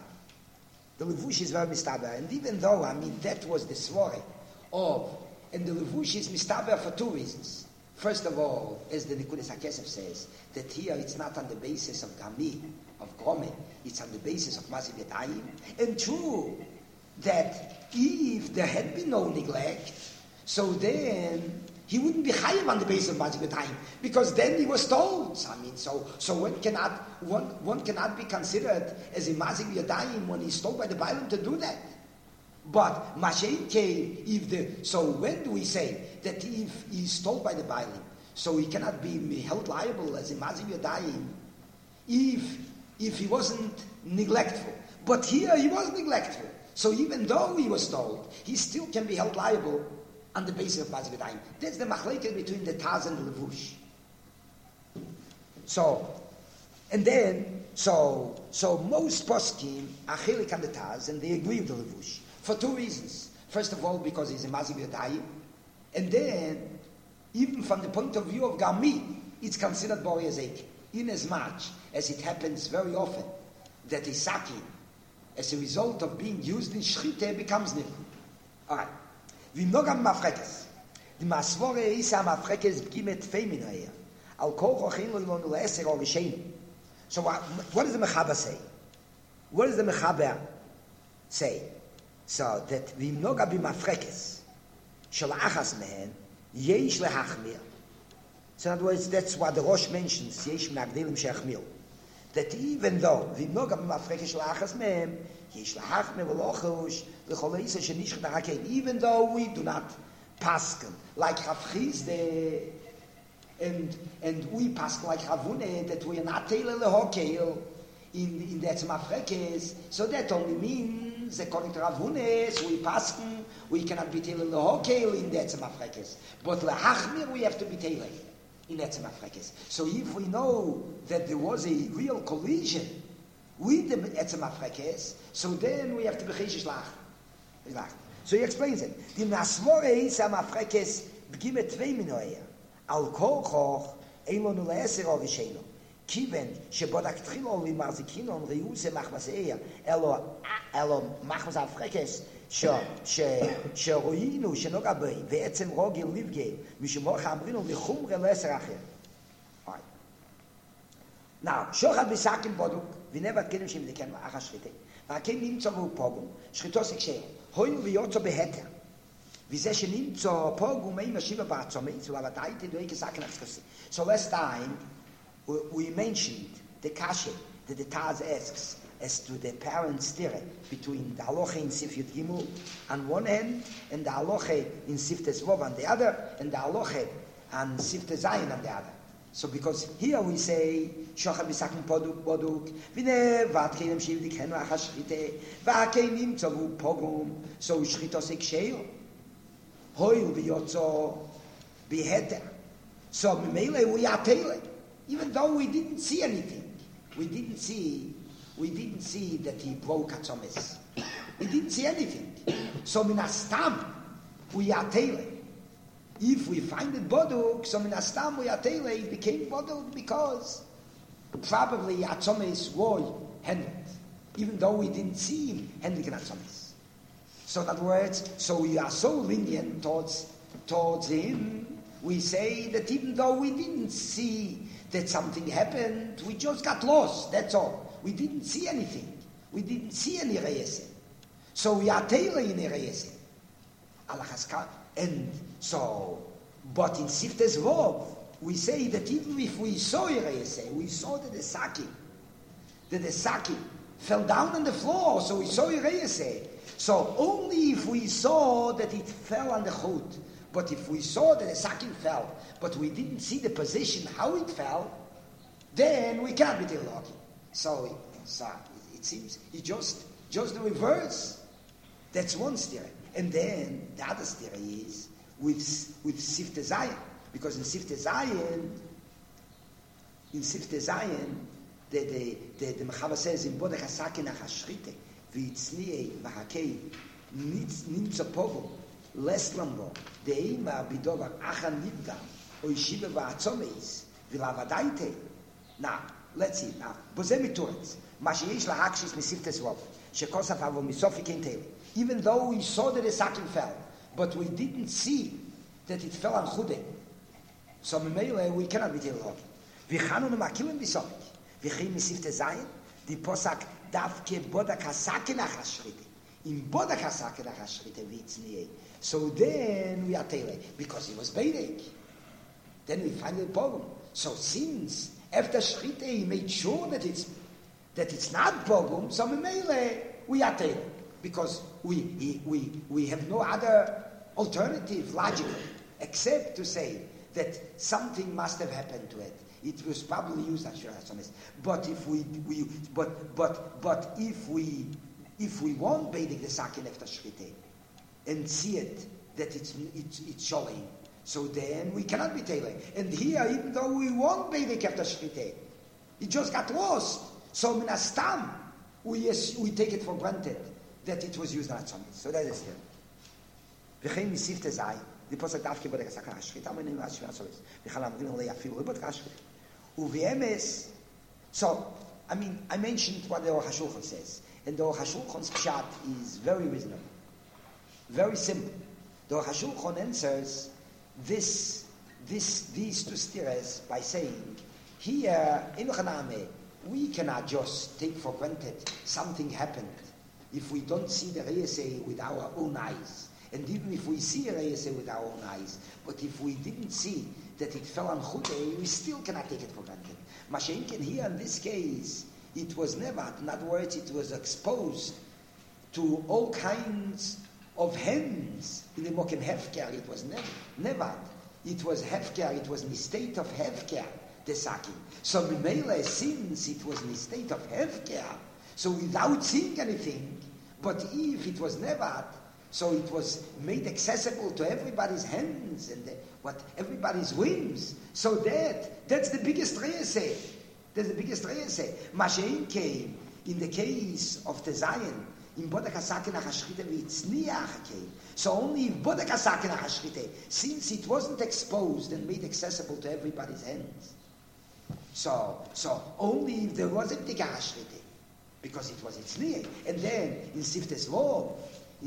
And even though, that was the svore of, and the levush is mistaber for two reasons. First of all, as the Nikudas HaKesef says, that here it's not on the basis of gami, of grome, it's on the basis of mazik yodayim. And true, that if there had been no neglect, so then he wouldn't be chayiv on the basis of mazik yodayim, because then he was told. So one cannot be considered as a mazik yodayim when he's told by the Bailim to do that. But mashein came so when do we say that if he's told by the Bailim, so he cannot be held liable as a mazik yodayim if he wasn't neglectful? But here he was neglectful. So even though he was told, he still can be held liable on the basis of mazik yodayim. That's the machlekes between the Taz and the levush. So most poskim are chelik on the Taz, and they agree with the levush for two reasons. First of all, because he's a mazik yodayim, and then even from the point of view of gami, it's considered bori azeik, in as much as it happens very often that a sakin, as a result of being used in shchite, becomes nifl. All right. V'nogam mafrekes. The masvore is a mafrekes b'gimet feimin ha'er. Al kol chochin lo ilonu le'eser or l'sheinu. So what does the Mechaber say? What does the Mechaber say? So that v'im noga b'mafrekes shel achas mehen yesh lehachmir. So in other words, that's what the Rosh mentions, yesh m'agdelim she'achmir. That even though v'im noga b'mafrekes shel achas mehen yesh lehachmir v'lochush l'chol isa shenish ch'dahakein. Even though we do not pasken like Rav Chisda and we pasken like Ravune that we are not teile lehokeil in that mafrekes. So that only means according to Ravune, so we pasken we cannot be teile lehokeil in that mafrekes, but lehachmir we have to be teile in that mafrekes. So if we know that there was a real collision with the etzem mafrekes, so then we have to be chishish lach. So he explains it. Die Nasmore is am Afrekes begimme 2 Minoer. Al Kochoch Elo nu leser o Visheno. Kiven shebodak tchilo li marzikinon reuse machmaseya. Elo machmas Afrekes שרוינו שנוגע בי ועצם רוגל נפגע משמוך אמרינו לחומר לסר אחר. Now, שוחד בסקים בודוק ונבד כלים שמדכן אחר שריטה. והכם נמצא בו פוגום, שריטו סקשר. הויל ויוצא בהתר. וזה שנמצא פוגום אין משיבה בעצומי, so הבדאיתי דואי כסקן אקסקוסי. So last time, we mentioned the kasha that the Taz asks as to the parents' stire between the halacha in Sif Yud Gimel on one hand, and the halacha in Sif Tezvov on the other, and the halacha on Sif Tezayin on the other. So because here we say, Shochad B'Sakim Poduk, V'ne V'atkeinem Shivdik Henu Achas Shrite, V'akenim Tzavu Pogum, so Shrito Seksheyo, Hoil V'yotzo B'Heter. So Mimele we are Tele, even though we didn't see anything. We didn't see that he broke Atzomis. We didn't see anything. So Minastam, we are Tele. If we find it Boduk, so Minastam we are Tele, it became Boduk because probably Atzomis was handled, even though we didn't see him handling Atzomis. So in other words, so we are so lenient towards him, we say that even though we didn't see that something happened, we just got lost, that's all. We didn't see anything. We didn't see any reyese. So we are Tele in a reyese. And so, but in Siftes Vov, we say that even if we saw a reyese, we saw that the saki fell down on the floor, so we saw a reyese. So only if we saw that it fell on the chut, but if we saw that the saki fell, but we didn't see the position how it fell, then we can't be Teloki. So it seems it's just the reverse. That's one stira. And then the other stira is with Sifte Zayin. Because in Sifte Zayin, the Mechaber says, in Bodek HaSaki nach HaShrite, v'yitzniei v'hakei nimtza pogo, les lambo, de'ima bidovar achan nivga, o yishiva v'atzomeis, v'lavadaite. Now, let's see. Now, Bozeh mituretz, ma sheyesh lahakshis misifte zvov, shekosaf avo misofi kein tele. Even though we saw that the sakin fell, but we didn't see that it fell on Chude. So we cannot be Teloki. V'chanu nemakilim b'sofik. V'chim misifte zayin, the posak davke bodak hasakin achashrite. In bodak hasakin achashrite v'itzniyeh. So then we are Tele, because he was Beirek. Then we find the problem. So since after Shrite he made sure that it's not Bogum, so we are Tele. Because we have no other alternative, logical, except to say that something must have happened to it. It was probably used as Shirasonis. But if we won't Beidik the Sakin after Shrite and see it that it's showing, so then we cannot be Tele. And here, even though we won't Beidik after Shrite, it just got lost. So Minastam, we take it for granted that it was used on Atzomis. So that is it. V'chein misifte zay, the posek davke bodek hasakar hashrit, amen as Shirasonis. V'chal amrin olei afilu bodek hashrit. Uv'emes. So, I mentioned what the Aruch HaShulchan says, and the Aruch HaShulchan's pshat is very reasonable, very simple. The Aruch HaShulchan answers these two stires by saying, here, in Chaname, we cannot just take for granted something happened if we don't see the Reisei with our own eyes. And even if we see a Reisei with our own eyes, but if we didn't see that it fell on Chutei, we still cannot take it for granted. Mashenken here in this case, it was never, in other words, it was exposed to all kinds of hands in the Mokem Hefker. It was never. It was Hefker, it was in the state of Hefker, the Sakin. So Mimele, since it was in the state of Hefker, so without seeing anything, but if it was never, so it was made accessible to everybody's hands and what everybody's whims. So that's the biggest Reisei. That's the biggest Reisei. Mashein came in the case of the Zion. In Bodek HaSakin HaShrite v'Itzniach came. So only in Bodek HaSakin HaShrite, since it wasn't exposed and made accessible to everybody's hands. So only if there was a B'dika HaShrite, because it was Itzniach. And then in Siftes Vov,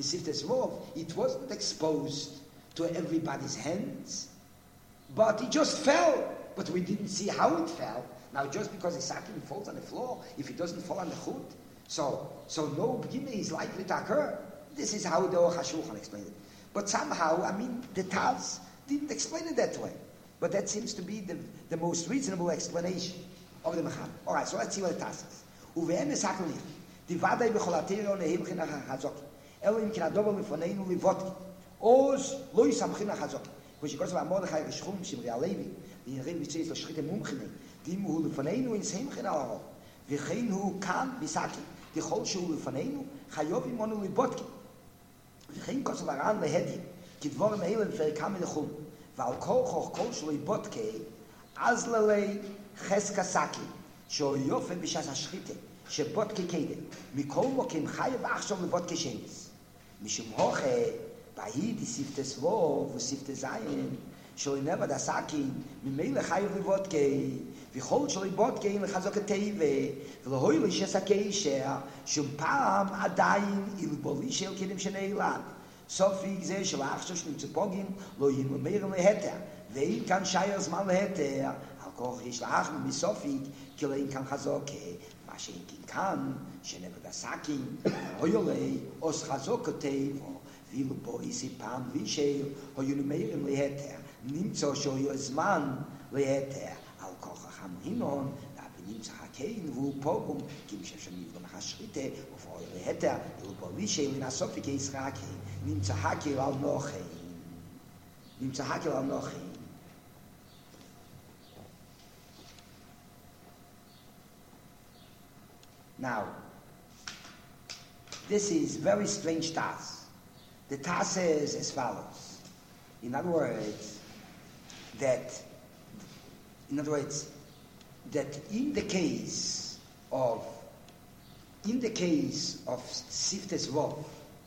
it wasn't exposed to everybody's hands, but it just fell. But we didn't see how it fell. Now, just because a sakin falls on the floor, if it doesn't fall on the chut, so no beginning is likely to occur. This is how the Aruch HaShulchan explained it. But somehow, the Taz didn't explain it that way. But that seems to be the most reasonable explanation of the Mecham. All right, so let's see what the Taz says. Uve'em esakli, divadei b'cholatero nehim chinach hazoki. Elohim kinadova lefoneinu livotki. Oz lo yisamchina hazoki. Because because of Mordechai Rishchum, Shimri Alevi, the Rebbe says lo shchite mumchine, dim hu lefoneinu in seim chinal v'chein hu kan bisaki. The whole shu lefoneinu chayov imonu libotki. V'chein kosav aran lehedi. Kidvorim eilen ferikam elechum. V'al kol choch kol shlo libotki az lelei cheska saki. Sho yofen b'shas hashchite. שבודקי קדם, מכל מוקים חייב עכשיו לבודקי שניס. משום הוכה, בהי דסיפתס ווב וסיפתס זיין, שלוי נבא דסקין, ממילא חייב לבודקי, וכל שלוי בודקי לחזוק הטבע, ולהוי לי שסקי שר, שום פעם עדיין ילבולי של קדם שנעלד. סופי זה של עכשיו שנמצא פוגים, לא ינומר להתר, ואין כאן שייר זמן להתר, על כוח יש לאחנו מסופי, כי לא אין כאן חזוקה, שאין כאן, שנבד הסקים, הויולי, אוס חזוק הטבע, ואילו בו איסי פעם וישל, היו נמרים להתר, נמצא שהיו זמן להתר, על כוח החמרינון, ונמצא הקין והוא פוגום, כי משך שנבדון השריטה, ופעול להתר, ואילו בו וישל, לנסופי כישרקי, נמצא הקל על נוחים. נמצא הקל על נוחים. Now, this is very strange Taz. The Taz says as follows. In other words, that in the case of Siftes Vov,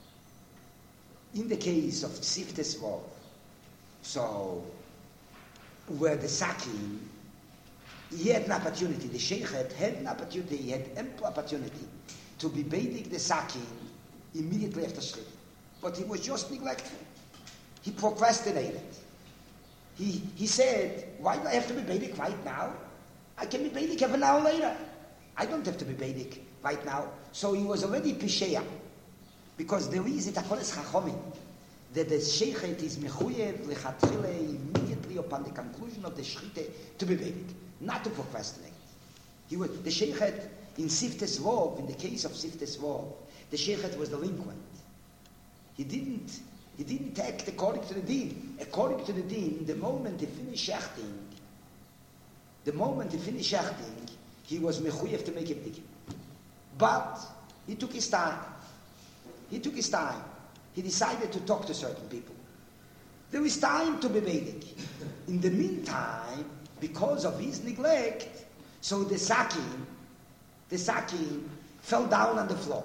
so where the Sakin, he had an opportunity, the Sheikh had an opportunity, he had ample opportunity to be baiting the Sakin immediately after Shrit. But he was just neglectful. He procrastinated. He said, why do I have to be baiting right now? I can be baiting half an hour later. I don't have to be baiting right now. So he was already Pisheya. Because there is it Akoles Chachomim, that the Sheikh is mechuyev lechatchile immediately upon the conclusion of the Shrit to be baiting. Not to procrastinate. The Sheikhet in Siftes Vov, in the case of Siftes Vov, the Sheikhet was delinquent. He didn't act according to the Din. According to the Din, the moment he finished shachting, he was mechuyev to make a b'dikim. But he took his time. He decided to talk to certain people. There is time to be baiting. In the meantime, because of his neglect, so the sakin fell down on the floor.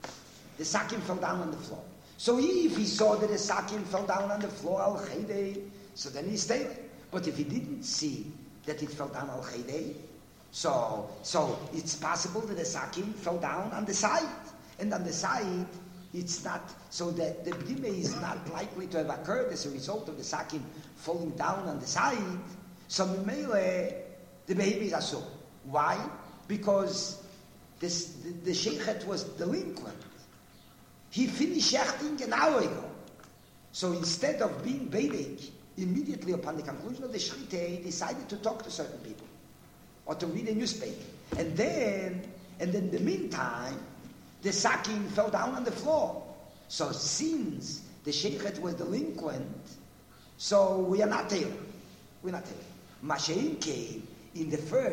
So if he saw that the sakin fell down on the floor al chedei, so then he stayed. But if he didn't see that it fell down al chedei, so it's possible that the sakin fell down on the side, and on the side it's not. So that the b'dime is not likely to have occurred as a result of the sakin falling down on the side. So Mimele, the behavior is asur. Why? Because the sheikhet was delinquent. He finished shechting an hour ago. So instead of being Beidik, immediately upon the conclusion of the Shrita, he decided to talk to certain people or to read a newspaper. And then in the meantime, the sakin fell down on the floor. So since the sheikhet was delinquent, so we are not there. We're not there. Mashein came in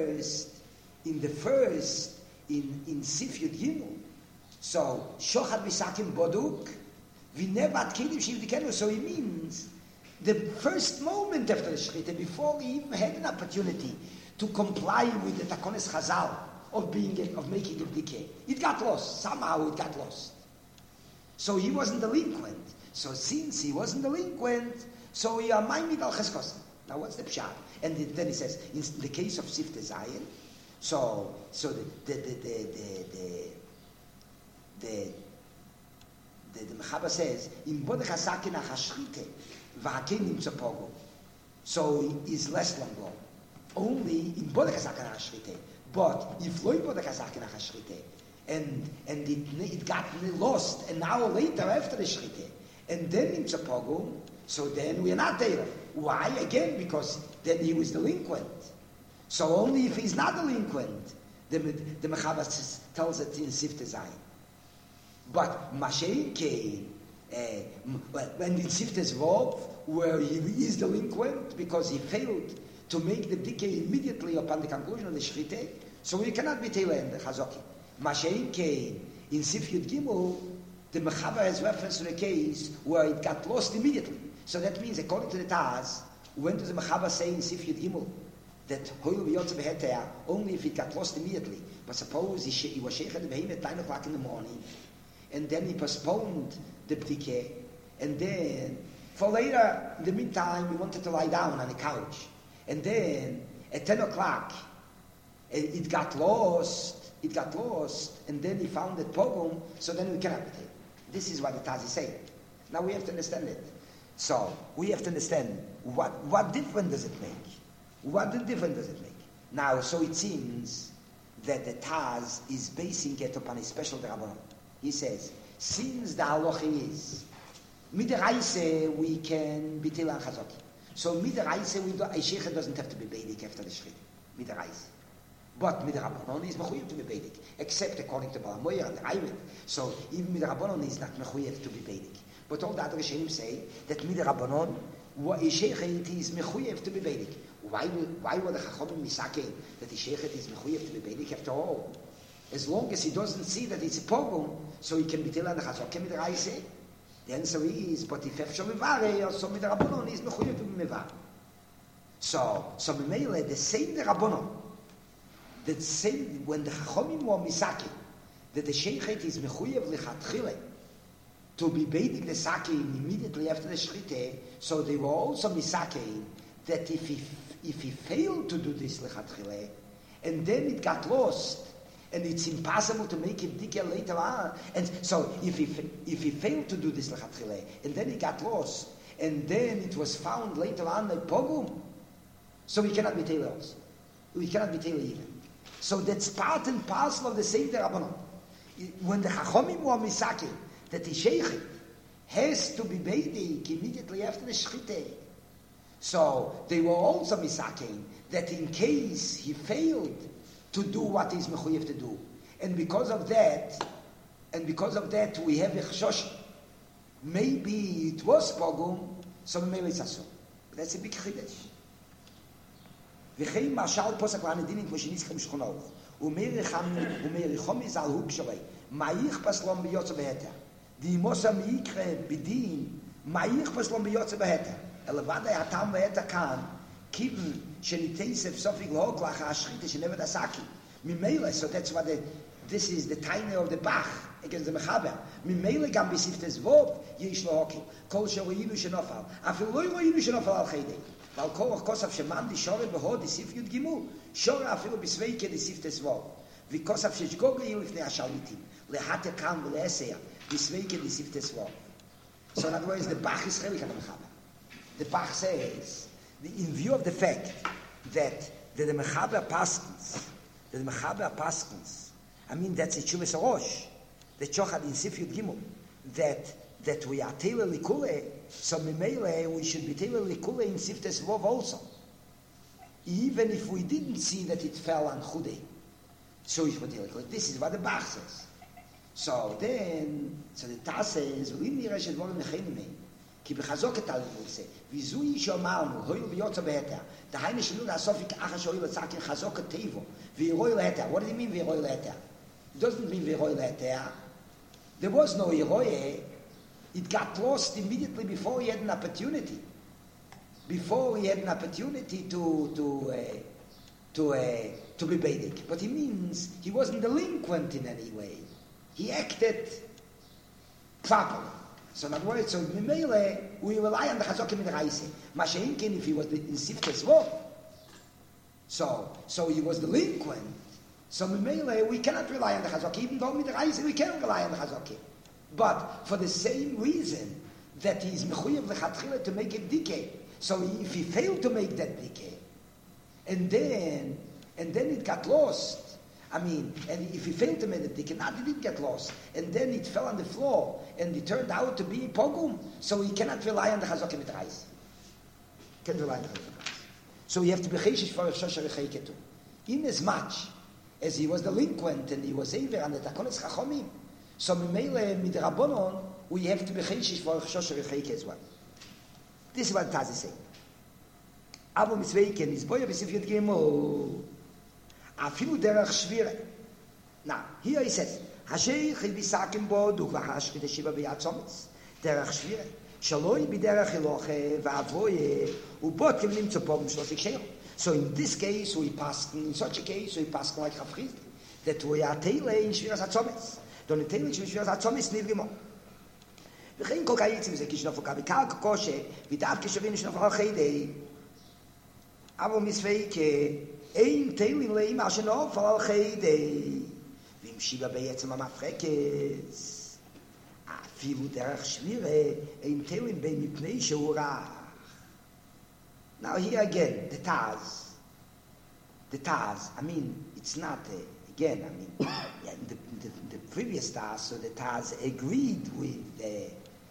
Sifyud Gimel. So Shochad Misakim Boduk, we never had Kedim Shiv Dikenu. So it means the first moment after the Shrita, before we even had an opportunity to comply with the Takones Chazal of making a decay, it got lost. Somehow it got lost. So he wasn't delinquent. So since he wasn't delinquent, so he amaymid al cheskos. Now what's the pshat? And then he says, in the case of Sifte Zayin, so the Mechaber says, in bodech hasakin hashchite v'hakenim tzapogum. So he's less long. Only in bodech hasakin hashchite. But if loy bodech hasakin hashchite, and it got lost an hour later after the shrite, and then in tzapogum, so then we are not there. Why? Again, because then he was delinquent. So only if he's not delinquent, the Mechaber tells it in Sifte Zayin. But Mashein came when in Sifte Zvov, where he is delinquent because he failed to make the decay immediately upon the conclusion of the Shrite, so he cannot be Teila and the Chazoki. Mashein came in Sifyud Gimel, the Mechaber has reference to the case where it got lost immediately. So that means, according to the Taz, when does the Mechaber say in Sifyud Gimel that only if it got lost immediately? But suppose he was sheikh at 9 o'clock in the morning, and then he postponed the bdike, and then for later, in the meantime, he wanted to lie down on the couch, and then at 10 o'clock, it got lost, and then he found it pogum, so then we cannot be. This is what the Taz is saying. Now we have to understand it. So we have to understand what difference does it make? What difference does it make? Now, so it seems that the Taz is basing it upon a special Rabbanon. He says, since the halacha is midiraise, we can be Teila and Chazoki. So midiraise, a sheikh doesn't have to be Beidik after the Shrit. Midiraise. But midrabanon is mechuyev to be Beidik, except according to Balamoyer and the Ayman. So even midrabanon is not mechuyev to be Beidik. But all the other Rishonim say that midrabanon, a sheikhet is mechuyev to be Beidik. Why were the Chachamim misakein that the sheikhet is mechuyev to be Beidik after all? As long as he doesn't see that it's a pogrom, so he can be Teila and Chazokim midraise. The answer is, but if efshor mevare, so midrabanon is mechuyev to be mevare. So memele the same midrabanon. That same when the Chachamim were misakein that the sheikhet is mechuyev lichatchile to be beidik the sakein immediately after the shrite, so they were also misakein that if he failed to do this lichatchile, and then it got lost, and it's impossible to make it dikah later on, and so if he failed to do this lichatchile, and then it got lost, and then it was found later on like pogum, so we cannot be Teila also. We cannot be Teila even. So that's part and parcel of the same Rabbanon. When the Chachamim were misakein that the sheikhet has to be beidik immediately after the shchite, so they were also misakein that in case he failed to do what he's mechuyev to do, and because of that we have a chshosh. Maybe it was pogum, so maybe it's aso. That's a big chiddush. וכן משל פוסק לענדינים כמו שניסחם שכונות ומריחום מזל הוא כשרי מה יכפס לו ביוצא בהתר דימוסה מיקרה בדין מה יכפס לו ביוצא בהתר אלא ודאי הטעם בהתר כאן כיוון שניתסף סופי להוק לך השחיתה שנבד הסקי ממילא, so that's what this is the taina of the Bach against the Mechaber. ממילא גם בספת זבוב יש לו הוקים כל שרוינו שנופל אפילו לא רוינו שנופל על חידי ועל כוח כוסף שמן די שורה בהוד די סיף יוד גימול שורה אפילו בסוויקה די סיף תסבוב וכוסף ששגוגה יהיו לפני השליטים להטר כאן ולעשר בסוויקה די סיף תסבוב. So in other words, the Bach is chelik on the Mechaber. The Bach says, in view of the fact that the Mechaber paskins the Mechaber Paskins. I mean, that's a Chuvas Rosh. The Chochad in Sif Yud Gimel. That we are Teila Likule, so Mimele, we should be Teila Likule in Siftes Vov also. Even if we didn't see that it fell on Chudei. So it's what this is what the Bach says. So the Taz says, Lim Nira Shedvorim Mechenime, Ki Bechazok et Alevul Se, Vizui Shomarnu, Hoil V'yotza Beheter, the Heine Shalul HaSofik Acha Shoil Tzak in Chazok et Tevo, V'yiroi Leheter. What does it mean V'yiroi Leheter? It doesn't mean V'yiroi Leheter. There was no Yiroi. It got lost immediately before he had an opportunity. Before he had an opportunity to be Beidik. But he means he wasn't delinquent in any way. He acted properly. So in other words, so Mimele, we rely on the Chazokim in the Reise. Masha'inkin, if he was in Siftes Vov. So he was delinquent. So Mimele, we cannot rely on the Chazokim. Even though with the Reise, we can rely on the Chazokim. But for the same reason that he is mechuyev lechatchila to make it decay. So if he failed to make that decay, and then it got lost. I mean, and if he failed to make the decay, not it didn't get lost, and then it fell on the floor, and it turned out to be pogum. So he cannot rely on the chazokim with rice. Can't rely on the chazokim. So you have to be cheshish for shosher recheiketu. In as much as he was delinquent and he was aver and the takones chachomim. So Mimele midrabonon, we have to be cheshish for shosher recheike as well. This is what Taz is saying. Avo mitzveiken is boya b'sif yud gimel. Afilu derech shvire. Now, here he says, Hasheich bisakim bo dukva hashchit eshiva b'yad tzomitz. Derech shvire. Shaloi b'derech eloche v'avoye ubot kivnim tzopom shlosik sheiro. So in this case, we pass, in such a case, we pass like Chafriz, that we are teile in shviras hatzomitz. Don't the teile in shviras hatzomitz nid gimel. וכן כל קיצים זה כשנופו כבקל כקושה ודאף כשווין שנופו חיידי אבל מספיק אין תהילים לאמא שנופו על חיידי ואם שיבה בעצם המפרקס אפילו דרך שבירה אין תהילים בין מפני שהוא רע. Now here again the Taz, I mean it's not again, I mean yeah, the previous Taz, so the Taz agreed with the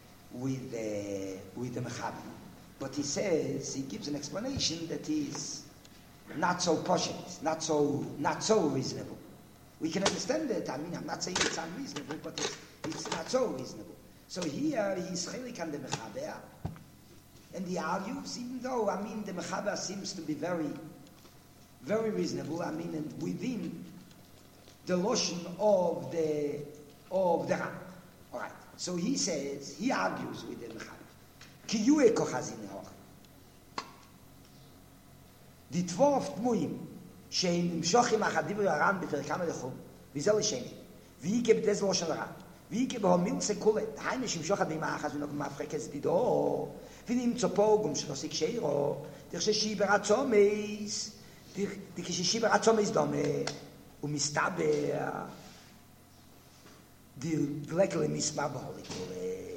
Mechaber. But he says, he gives an explanation that is not so poshut, not so reasonable. We can understand it. I mean, I'm not saying it's unreasonable, but it's not so reasonable. So here, he's chelik on the Mechaber, and he argues, even though, I mean, the Mechaber seems to be very, very reasonable, I mean, and within the lotion of the Ram. All right. So he says, he argues with the Mechaber. Ki yue kochazin hoch. Ditvorf tmuim, shein imshochim achadivri aran b'perkam elechum, v'zel sheni. V'ike b'tez loshon aran. V'ike b'homil sekule. Haine shimshochad b'imachaz v'nok mafrekez dido. V'nim tzopogum shnosik sheiro. Dichsheshi beratzomeis. Dichsheshi beratzomeis dome. U'mistaber. Die Glekele misma b'holikule.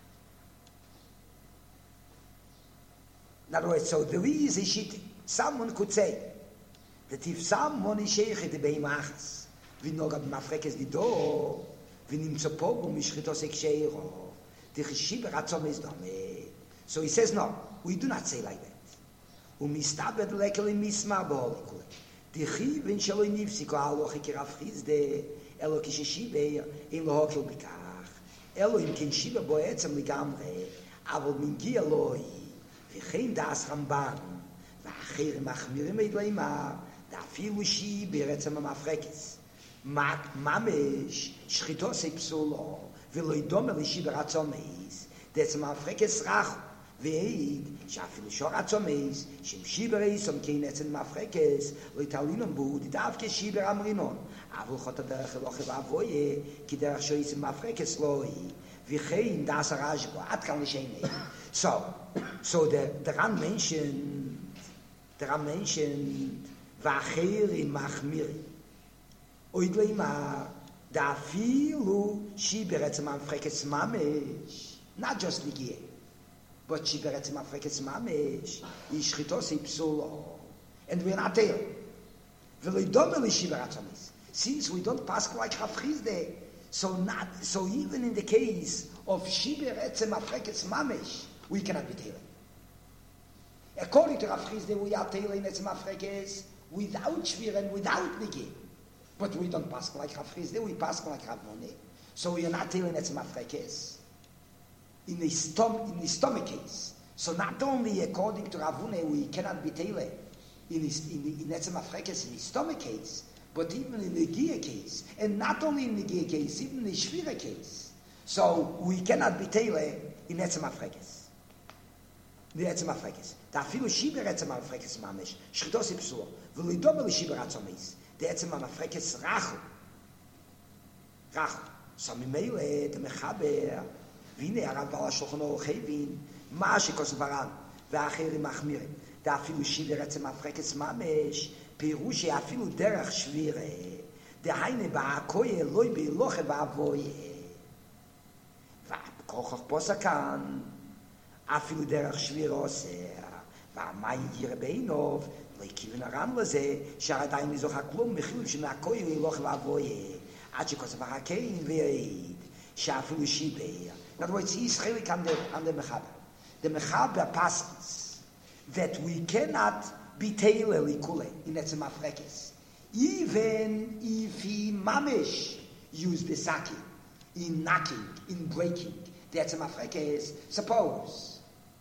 In other words, so there is a shit. Someone could say that if someone is sheichet beimachas, v'noga b'mafrekes dido, v'nimtzo pogum mishchitos eksheiro, dichishi beratzom is dome. So he says, no, we do not say like that. U'mistaber glekele misma b'holikule. Dichi v'nshelo nifsiko alochi kirav chizde, אלו כששיבה אין לו הוקל בכך אלו אם כן שיבה בו עצם לגמרי אבל מנגיע לוי וכן דאס רמב"ן ואחרים מחמירים להימר דאפילו שיבה עצם המפרקס ממש שחיתו ספסולו ולא ידומה לשיבה רצומייס דעצם המפרקס רחו והעיד שאפילו שור רצומייס שם שיבה רייסום כן עצם המפרקס לא יתעלינום בו דווקא שיבה אמרינון אבל חוט הדרך לא חבאבויה כי דרך שויס מפרקס לוי וכן דאס הרשבו עד כאן לשני. So the Ram mentioned ואחרים מחמירים עוד לימה דאפילו שיברצם מפרקס ממש not just נגיע but שיברצם מפרקס ממש ישחיתו סיפסולו and we're not there Since we don't pass like Rav Chisda, so even in the case of Shiber Etzem Afrekes Mamesh, we cannot be Teile. According to Rav Chisda, we are Teile in Etzem Afrekes without Shvir and without Negi. But we don't pass like Rav Chisda, we pass like Rav Moni. So we are not Teile in Etzem Afrekes. In the stomach case. So not only according to Ravune, we cannot be Teile in Etzem Afrekes in the stomach case, but even in the Gia case, and not only in the Gia case, even in the Shvira case. So we cannot be Teile in Etzem Afrekes. The Etzem Afrekes. Da afilu Shiber Etzem Afrekes Mamesh, Shchitos Ipsur, v'lo idome l'Shiber Atzomis, the Etzem Afrekes Rachel. So Mimele, the Mechaber, והנה הרב בעל השולחן ערוך הבין מה שכוסף הר"ן והאחרים מחמירים ואפילו שיבר עצם הפרקס ממש פירוש אפילו דרך שבירה דהיינה בהכויה לוי בהלוכה ואבויה וכוכך פוסק כאן אפילו דרך שבירה עושה והמה יגירה בעינוב לא יכיוון הר"ן לזה שעדיין לזוך הכלום מחילוב שמהכויה להלוכה ואבויה עד שכוסף הר"ן ויעיד שאפילו שיבר. In other words, he's chelik on the Mechaber. The Mechaber passes that we cannot be teile likule in Etzem Afrekes, even if he mamish used the saki in knocking, in breaking the Etzem Afrekes. Suppose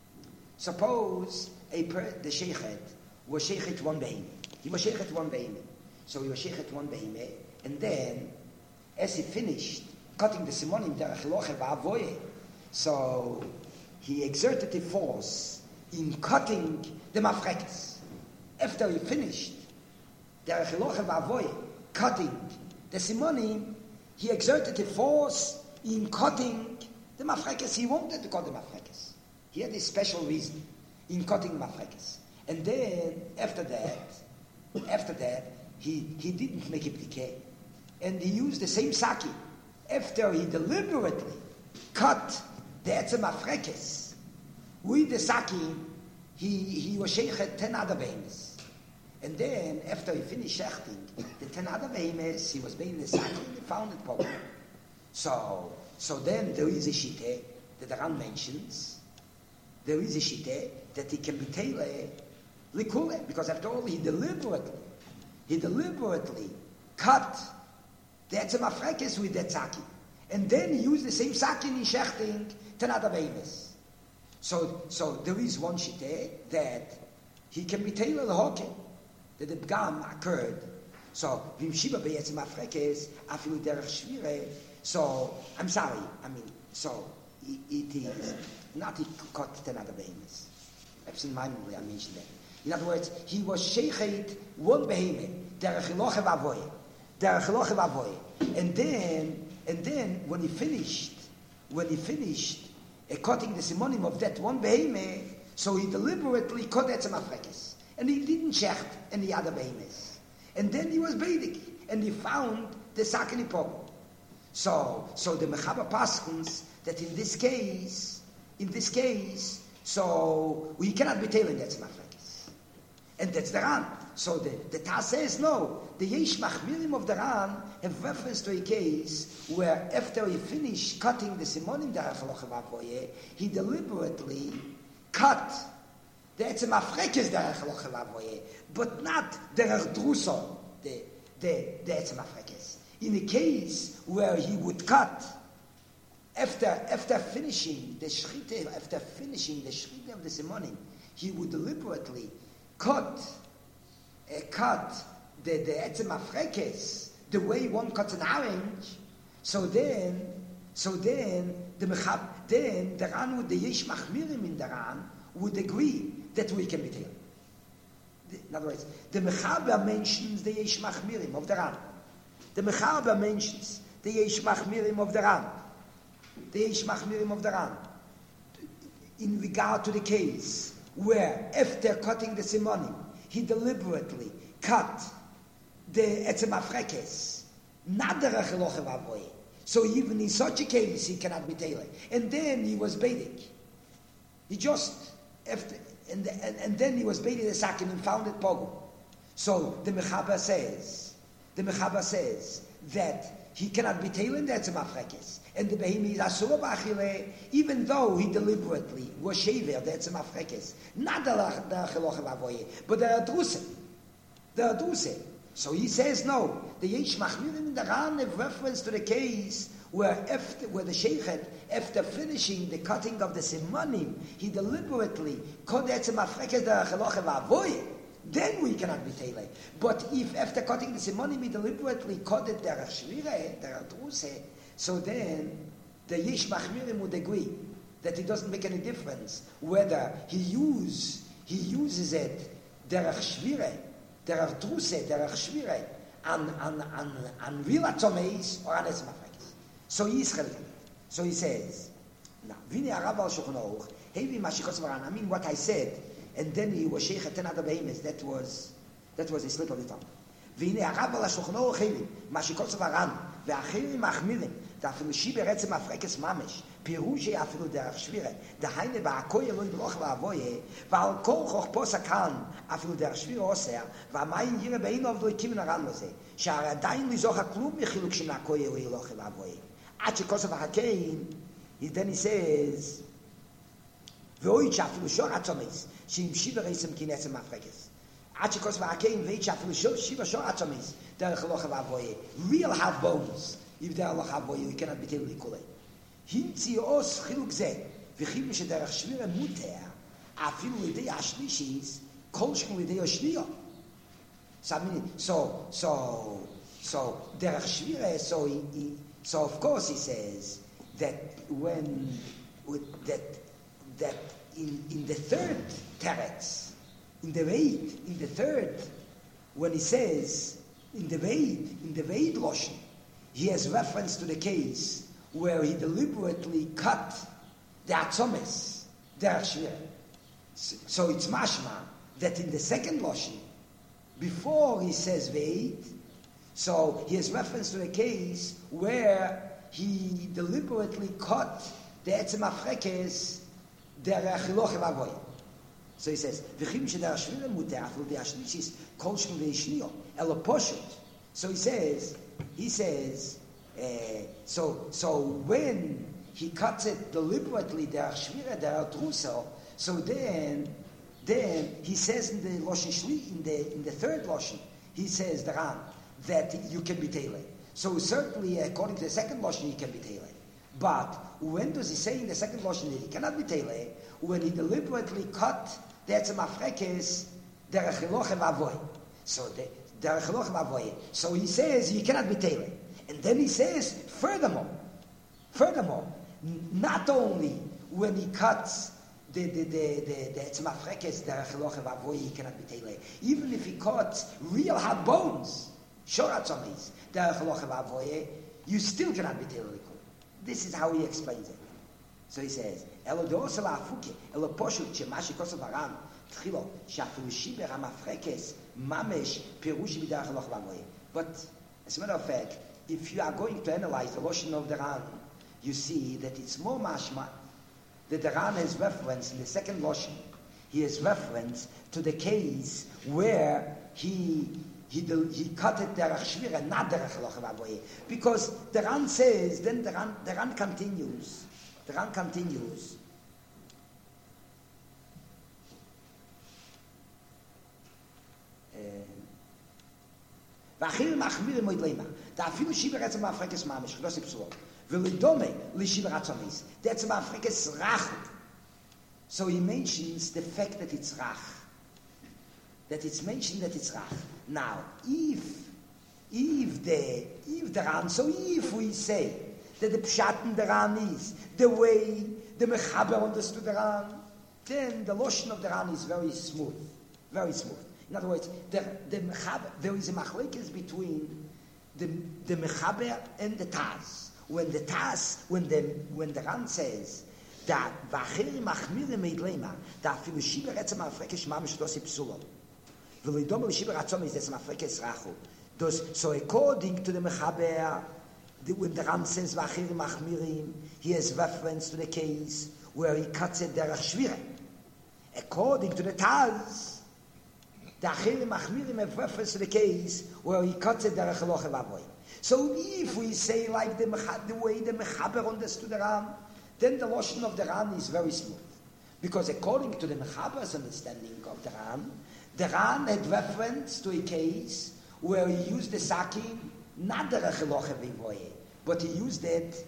the sheichet was sheichet one behime. He was sheichet one behime. So he was sheichet one behime, and then as he finished cutting the simonim derech loche va'avoye, so he exerted the force in cutting the mafrekes. After he finished derech loche va'avoye, cutting the simonim, he exerted the force in cutting the mafrekes. He wanted to cut the mafrekes. He had a special reason in cutting the mafrekes. And then after that, he didn't make it decay, and he used the same saki. After he deliberately cut the Etzem Afrekes with the saki, he was sheichet 10 other behemoths. And then, after he finished shechting the 10 other behemoths, he was being the saki and he found it problem. So then there is a shite that the Ran mentions. There is a shite that he can be teile likule, because after all, he deliberately cut the Etzem Afrekes with that saki. And then he used the same saki in shechting to another behemoths. So there is one shite that he can be teile lehoke, that the pgam occurred. So vim shiba be'etzem Afrekes afilu derech shvire. So I'm sorry. So it is not he cut to another behemoths. Absent-mindedly, I mentioned that. In other words, he was sheichet one behemoth derech loche v'avoye. And then when he finished cutting the simonim of that one behemoth, so he deliberately cut Etzem Afrekes, and he didn't shecht any other behemoths. And then he was beidik, and he found the sakini pogum. So the Mechaber paskins that in this case, so we cannot be tailing Etzem Afrekes, and that's the Ran. So the Taz says no. The Yesh Machmirim of the Ran have reference to a case where after he finished cutting the simonim derech loche va'avoye, he deliberately cut the Etzem Afrekes derech loche va'avoye, but not derech druso the Etzem Afrekes. In a case where he would cut after finishing the shchite of the simonim, he would deliberately cut the Etzem Afrekes the way one cuts an orange. So then the Ran with the Yesh Machmirim in the Ran would agree that we can be tail. In other words, the Mechaber mentions the Yesh Machmirim of the Ran. The Mechaber mentions the Yesh Machmirim of the Ran. The Yesh Machmirim of the Ran in regard to the case where after cutting the simonim, he deliberately cut the Etzem Afrekes, not the derech loche va'avoye. So even in such a case, he cannot be teile. And then he was beidik. He just after, and then he was beidik the sakin and found it pogum. So the Mechaber says that he cannot be tailing the Etzem Afrekes. And the Behemi is Asur B'Achile, even though he deliberately was shaver the Etzem Afrekes. Not the Chiloch Avoye, but the Aduse. So he says no. The Yesh Machmirim in the Ran have reference to the case where the Sheikhet, after finishing the cutting of the Simonim, he deliberately cut the Etzem Afrekes the Chiloch Avoye. Then we cannot be tele. But if after cutting the Simonim he deliberately cut it derech shvire, derech druse, so then the Yesh Machmirim would agree that it doesn't make any difference whether he uses it derech shvire, derech druse, derech shvire, on real atzomeis or on etzem afrekes. So he is chelek. So he says, now, v'nei Arav al Shulchan Aruch, hevi mashikos varan. I mean what I said. And then he was sheikh ten other behemoths. That was a slip of the tongue. והנה הרב על השולחן אורך חייבים, מה שקוצב הר"ן, ואחרים מחמירים, ואפילו שיבר עצם הפרקס ממש, פירושי אפילו דרך שבירה, דהיינה בעכוי אלוהי ברוך ואבויה, ועל כל חוכפוס הכאן, אפילו דרך שבירה עושה, והמים יראה בעינו עבדו הקימן הר"ן לזה, שעדיין לזוך הכלום מחילוק של עכוי אלוהי ברוך ואבויה. עד שקוצב החכין, then he says, ואוי שאפילו שור עצומס, שאם שיבר עצם כנעצם הפרקס. עד שכוס והקיין ואית שאפילו שיבר שור עצומס, דרך הלוך ואבויה. Real have bones, if דרך הלוך ואבויה, you cannot be table equally. המציא עוס חילוק זה, וחיוב שדרך שבירה מותר, אפילו לידי השלישיס, כל שכם לידי השנייה. So דרך שבירה, so of course he says, that that in the third teretz, in the third, when he says in the Veid Loshen, he has reference to the case where he deliberately cut the atzomes, derech shvira. So it's mashma that in the second Loshen, before he says Veid, so he has reference to the case where he deliberately cut the etzem afrekes derech hiloch v'avoy. So he says, v'chim shederech shvira muter afil de'ashlishis kol shkum ve'ishniyo elo poshut. So he says, so when he cuts it deliberately derech shvira derech truso, so then he says in the loshen shli, in the third loshen, he says daran that you can be tailored. So certainly, according to the second loshen, he can be tailored. But when does he say in the second loshen that he cannot be tailored? When he deliberately cut the etzem afrekes derech hiloch v'avoy. So derech hiloch v'avoy. So he says he cannot be tailored, and then he says furthermore, not only when he cuts the etzem afrekes derech hiloch v'avoy he cannot be tailored. Even if he cuts real hard bones, shoratzomis derech hiloch v'avoy, you still cannot be tailored. This is how he explains it. So he says, Elo de'osel ha'afuke, Elo poshut shemashi kosav haran, tchilo, she'afilu shiber ha'mafrekes, mamesh, pirushi b'derech hiloch v'avoy. But, as a matter of fact, if you are going to analyze the Loshen of the Ran, you see that it's more mashma, that the Ran has reference in the second Loshen, he has reference to the case where he cut it derech shvira, not derech hiloch v'avoy, because the Ran says, then the Ran continues. The Ran continues. ואחרים מחמירים עוד לימה. ואפילו שיבר עצם האפריקס ממש, לא סיפסו. ולדומה לשיבר עצמיס. זה עצם האפריקס רח. So he mentions the fact that it's rach. That it's mentioned that it's rach. Now, if the Ran, so if we say that the pshat in the Ran is the way the Mechaber understood the Ran, then the Loshen of the Ran is very smooth. Very smooth. In other words, the Mechaber, there is a machlekes between the Mechaber and the Taz. When the Ran says that v'acheri machmirim meidlema, that afilu shiber etzem afrekes mamish lo sipsulo, v'leidom l'shiber atzom is etzem afrekes rachu. So according to the Mechaber, when the Ran says v'acheri machmirim, he has reference to the case where he cuts it derech shvira. According to the Taz, The Achirim Machmirim have reference to the case where he cuts it derech halacha v'avoy. So if we say like the way the Mechaber understood the Ran, then the Lashon of the Ran is very smooth. Because according to the Mechaber's understanding of the Ran had reference to a case where he used the sakin, not derech halacha v'avoy, but he used it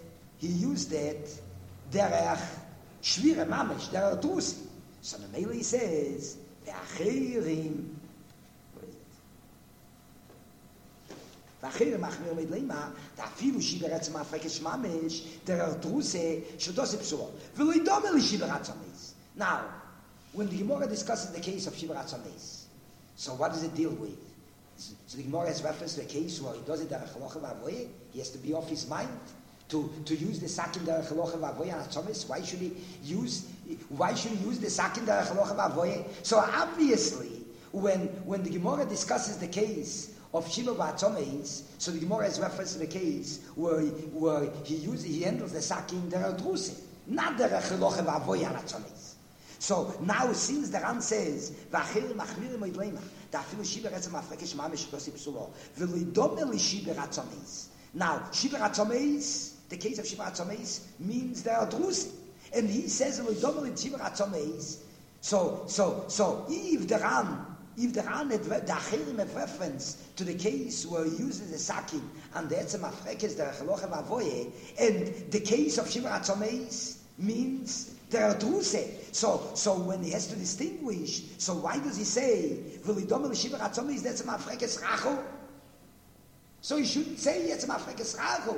derech shvira mamish, derech drusi. So the Mele says, the Achirim, ואחרים מחמיר מדלימה, אפילו שיברץ מאפקש ממש, דרך דרוסה, שדוסי פסולו. ולא ידומה לשיברץ המס. Now, when the Gemara discusses the case of Shibaratz HaMeis, so what does it deal with? So the Gemara has reference to a case where he does it derech halacha v'avoye, he has to be off his mind to use the sakin derech halacha v'avoye on Atzomis. Why should he use the sakin derech halacha v'avoye? So obviously, when the Gemara discusses the case of Shiva B'Atzomeis, so the Gemara has reference to the case where he handles the sakin derech drusi, not derech halacha v'avoye on Atzomis. So now since the Ran says v'achirim machmirim oidleima da'afilu shiber etzem afrekesh mamish dosi psulo v'loidome li shiber atzomeis. Now shiber atzomeis, the case of shiber atzomeis means they are drusi, and he says v'loidome li shiber atzomeis. So if the Ran had the achirim have reference to the case where he uses the sakin and the etzem afrekesh derech halacha v'avoye, and the case of shiber atzomeis means they are druse. So when he has to distinguish, so why does he say v'lidom l'shiver atzomis that's mafrekes rachu? So he shouldn't say it's mafrekes rachu.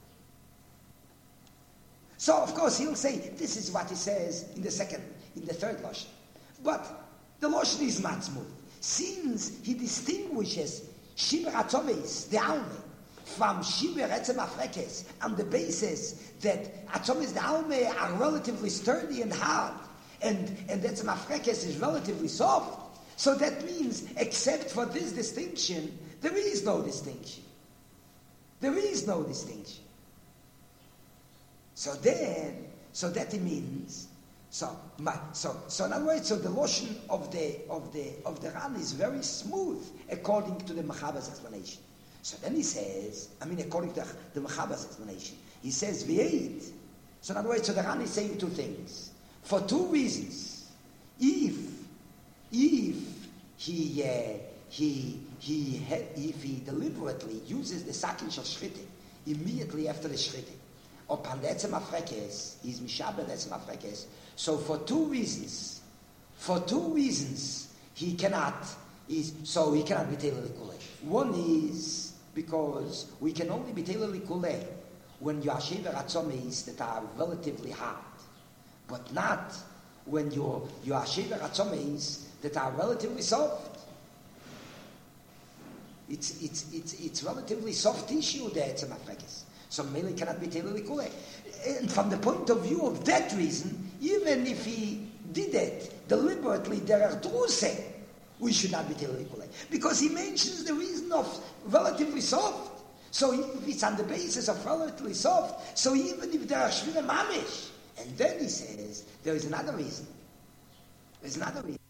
So of course he'll say this is what he says in the third lashon, but the lashon is not smooth since he distinguishes shiver atzomis the alme from shiber etzem afrekes on the basis that atzomis the alme are relatively sturdy and hard, and etzem afrekes is relatively soft. So that means, except for this distinction, there is no distinction. There is no distinction. So that it means. So in other words, so the lotion of the Ran is very smooth according to the Mechaber's explanation. So then he says, according to the Mechaber's explanation, he says, V'yeit. So in other words, so the Ran is saying two things. For two reasons. If he deliberately uses the sakin shel shchite immediately after the shchite, upon the etzem afrekes, he's mishaber the etzem afrekes. So for two reasons, he cannot be teiler likuleh. One is because we can only be teiler likuleh when you are shever atzomis that are relatively hard, but not when you are shever atzomis that are relatively soft. It's relatively soft tissue there, etzem afrekes. So Mele cannot be teiler likuleh. And from the point of view of that reason, even if he did it deliberately derech druse, we should not be teiler likuleh, because he mentions the reason of relatively soft. So if it's on the basis of relatively soft, so even if there are shvira mamish, and then he says there is another reason. There's another reason.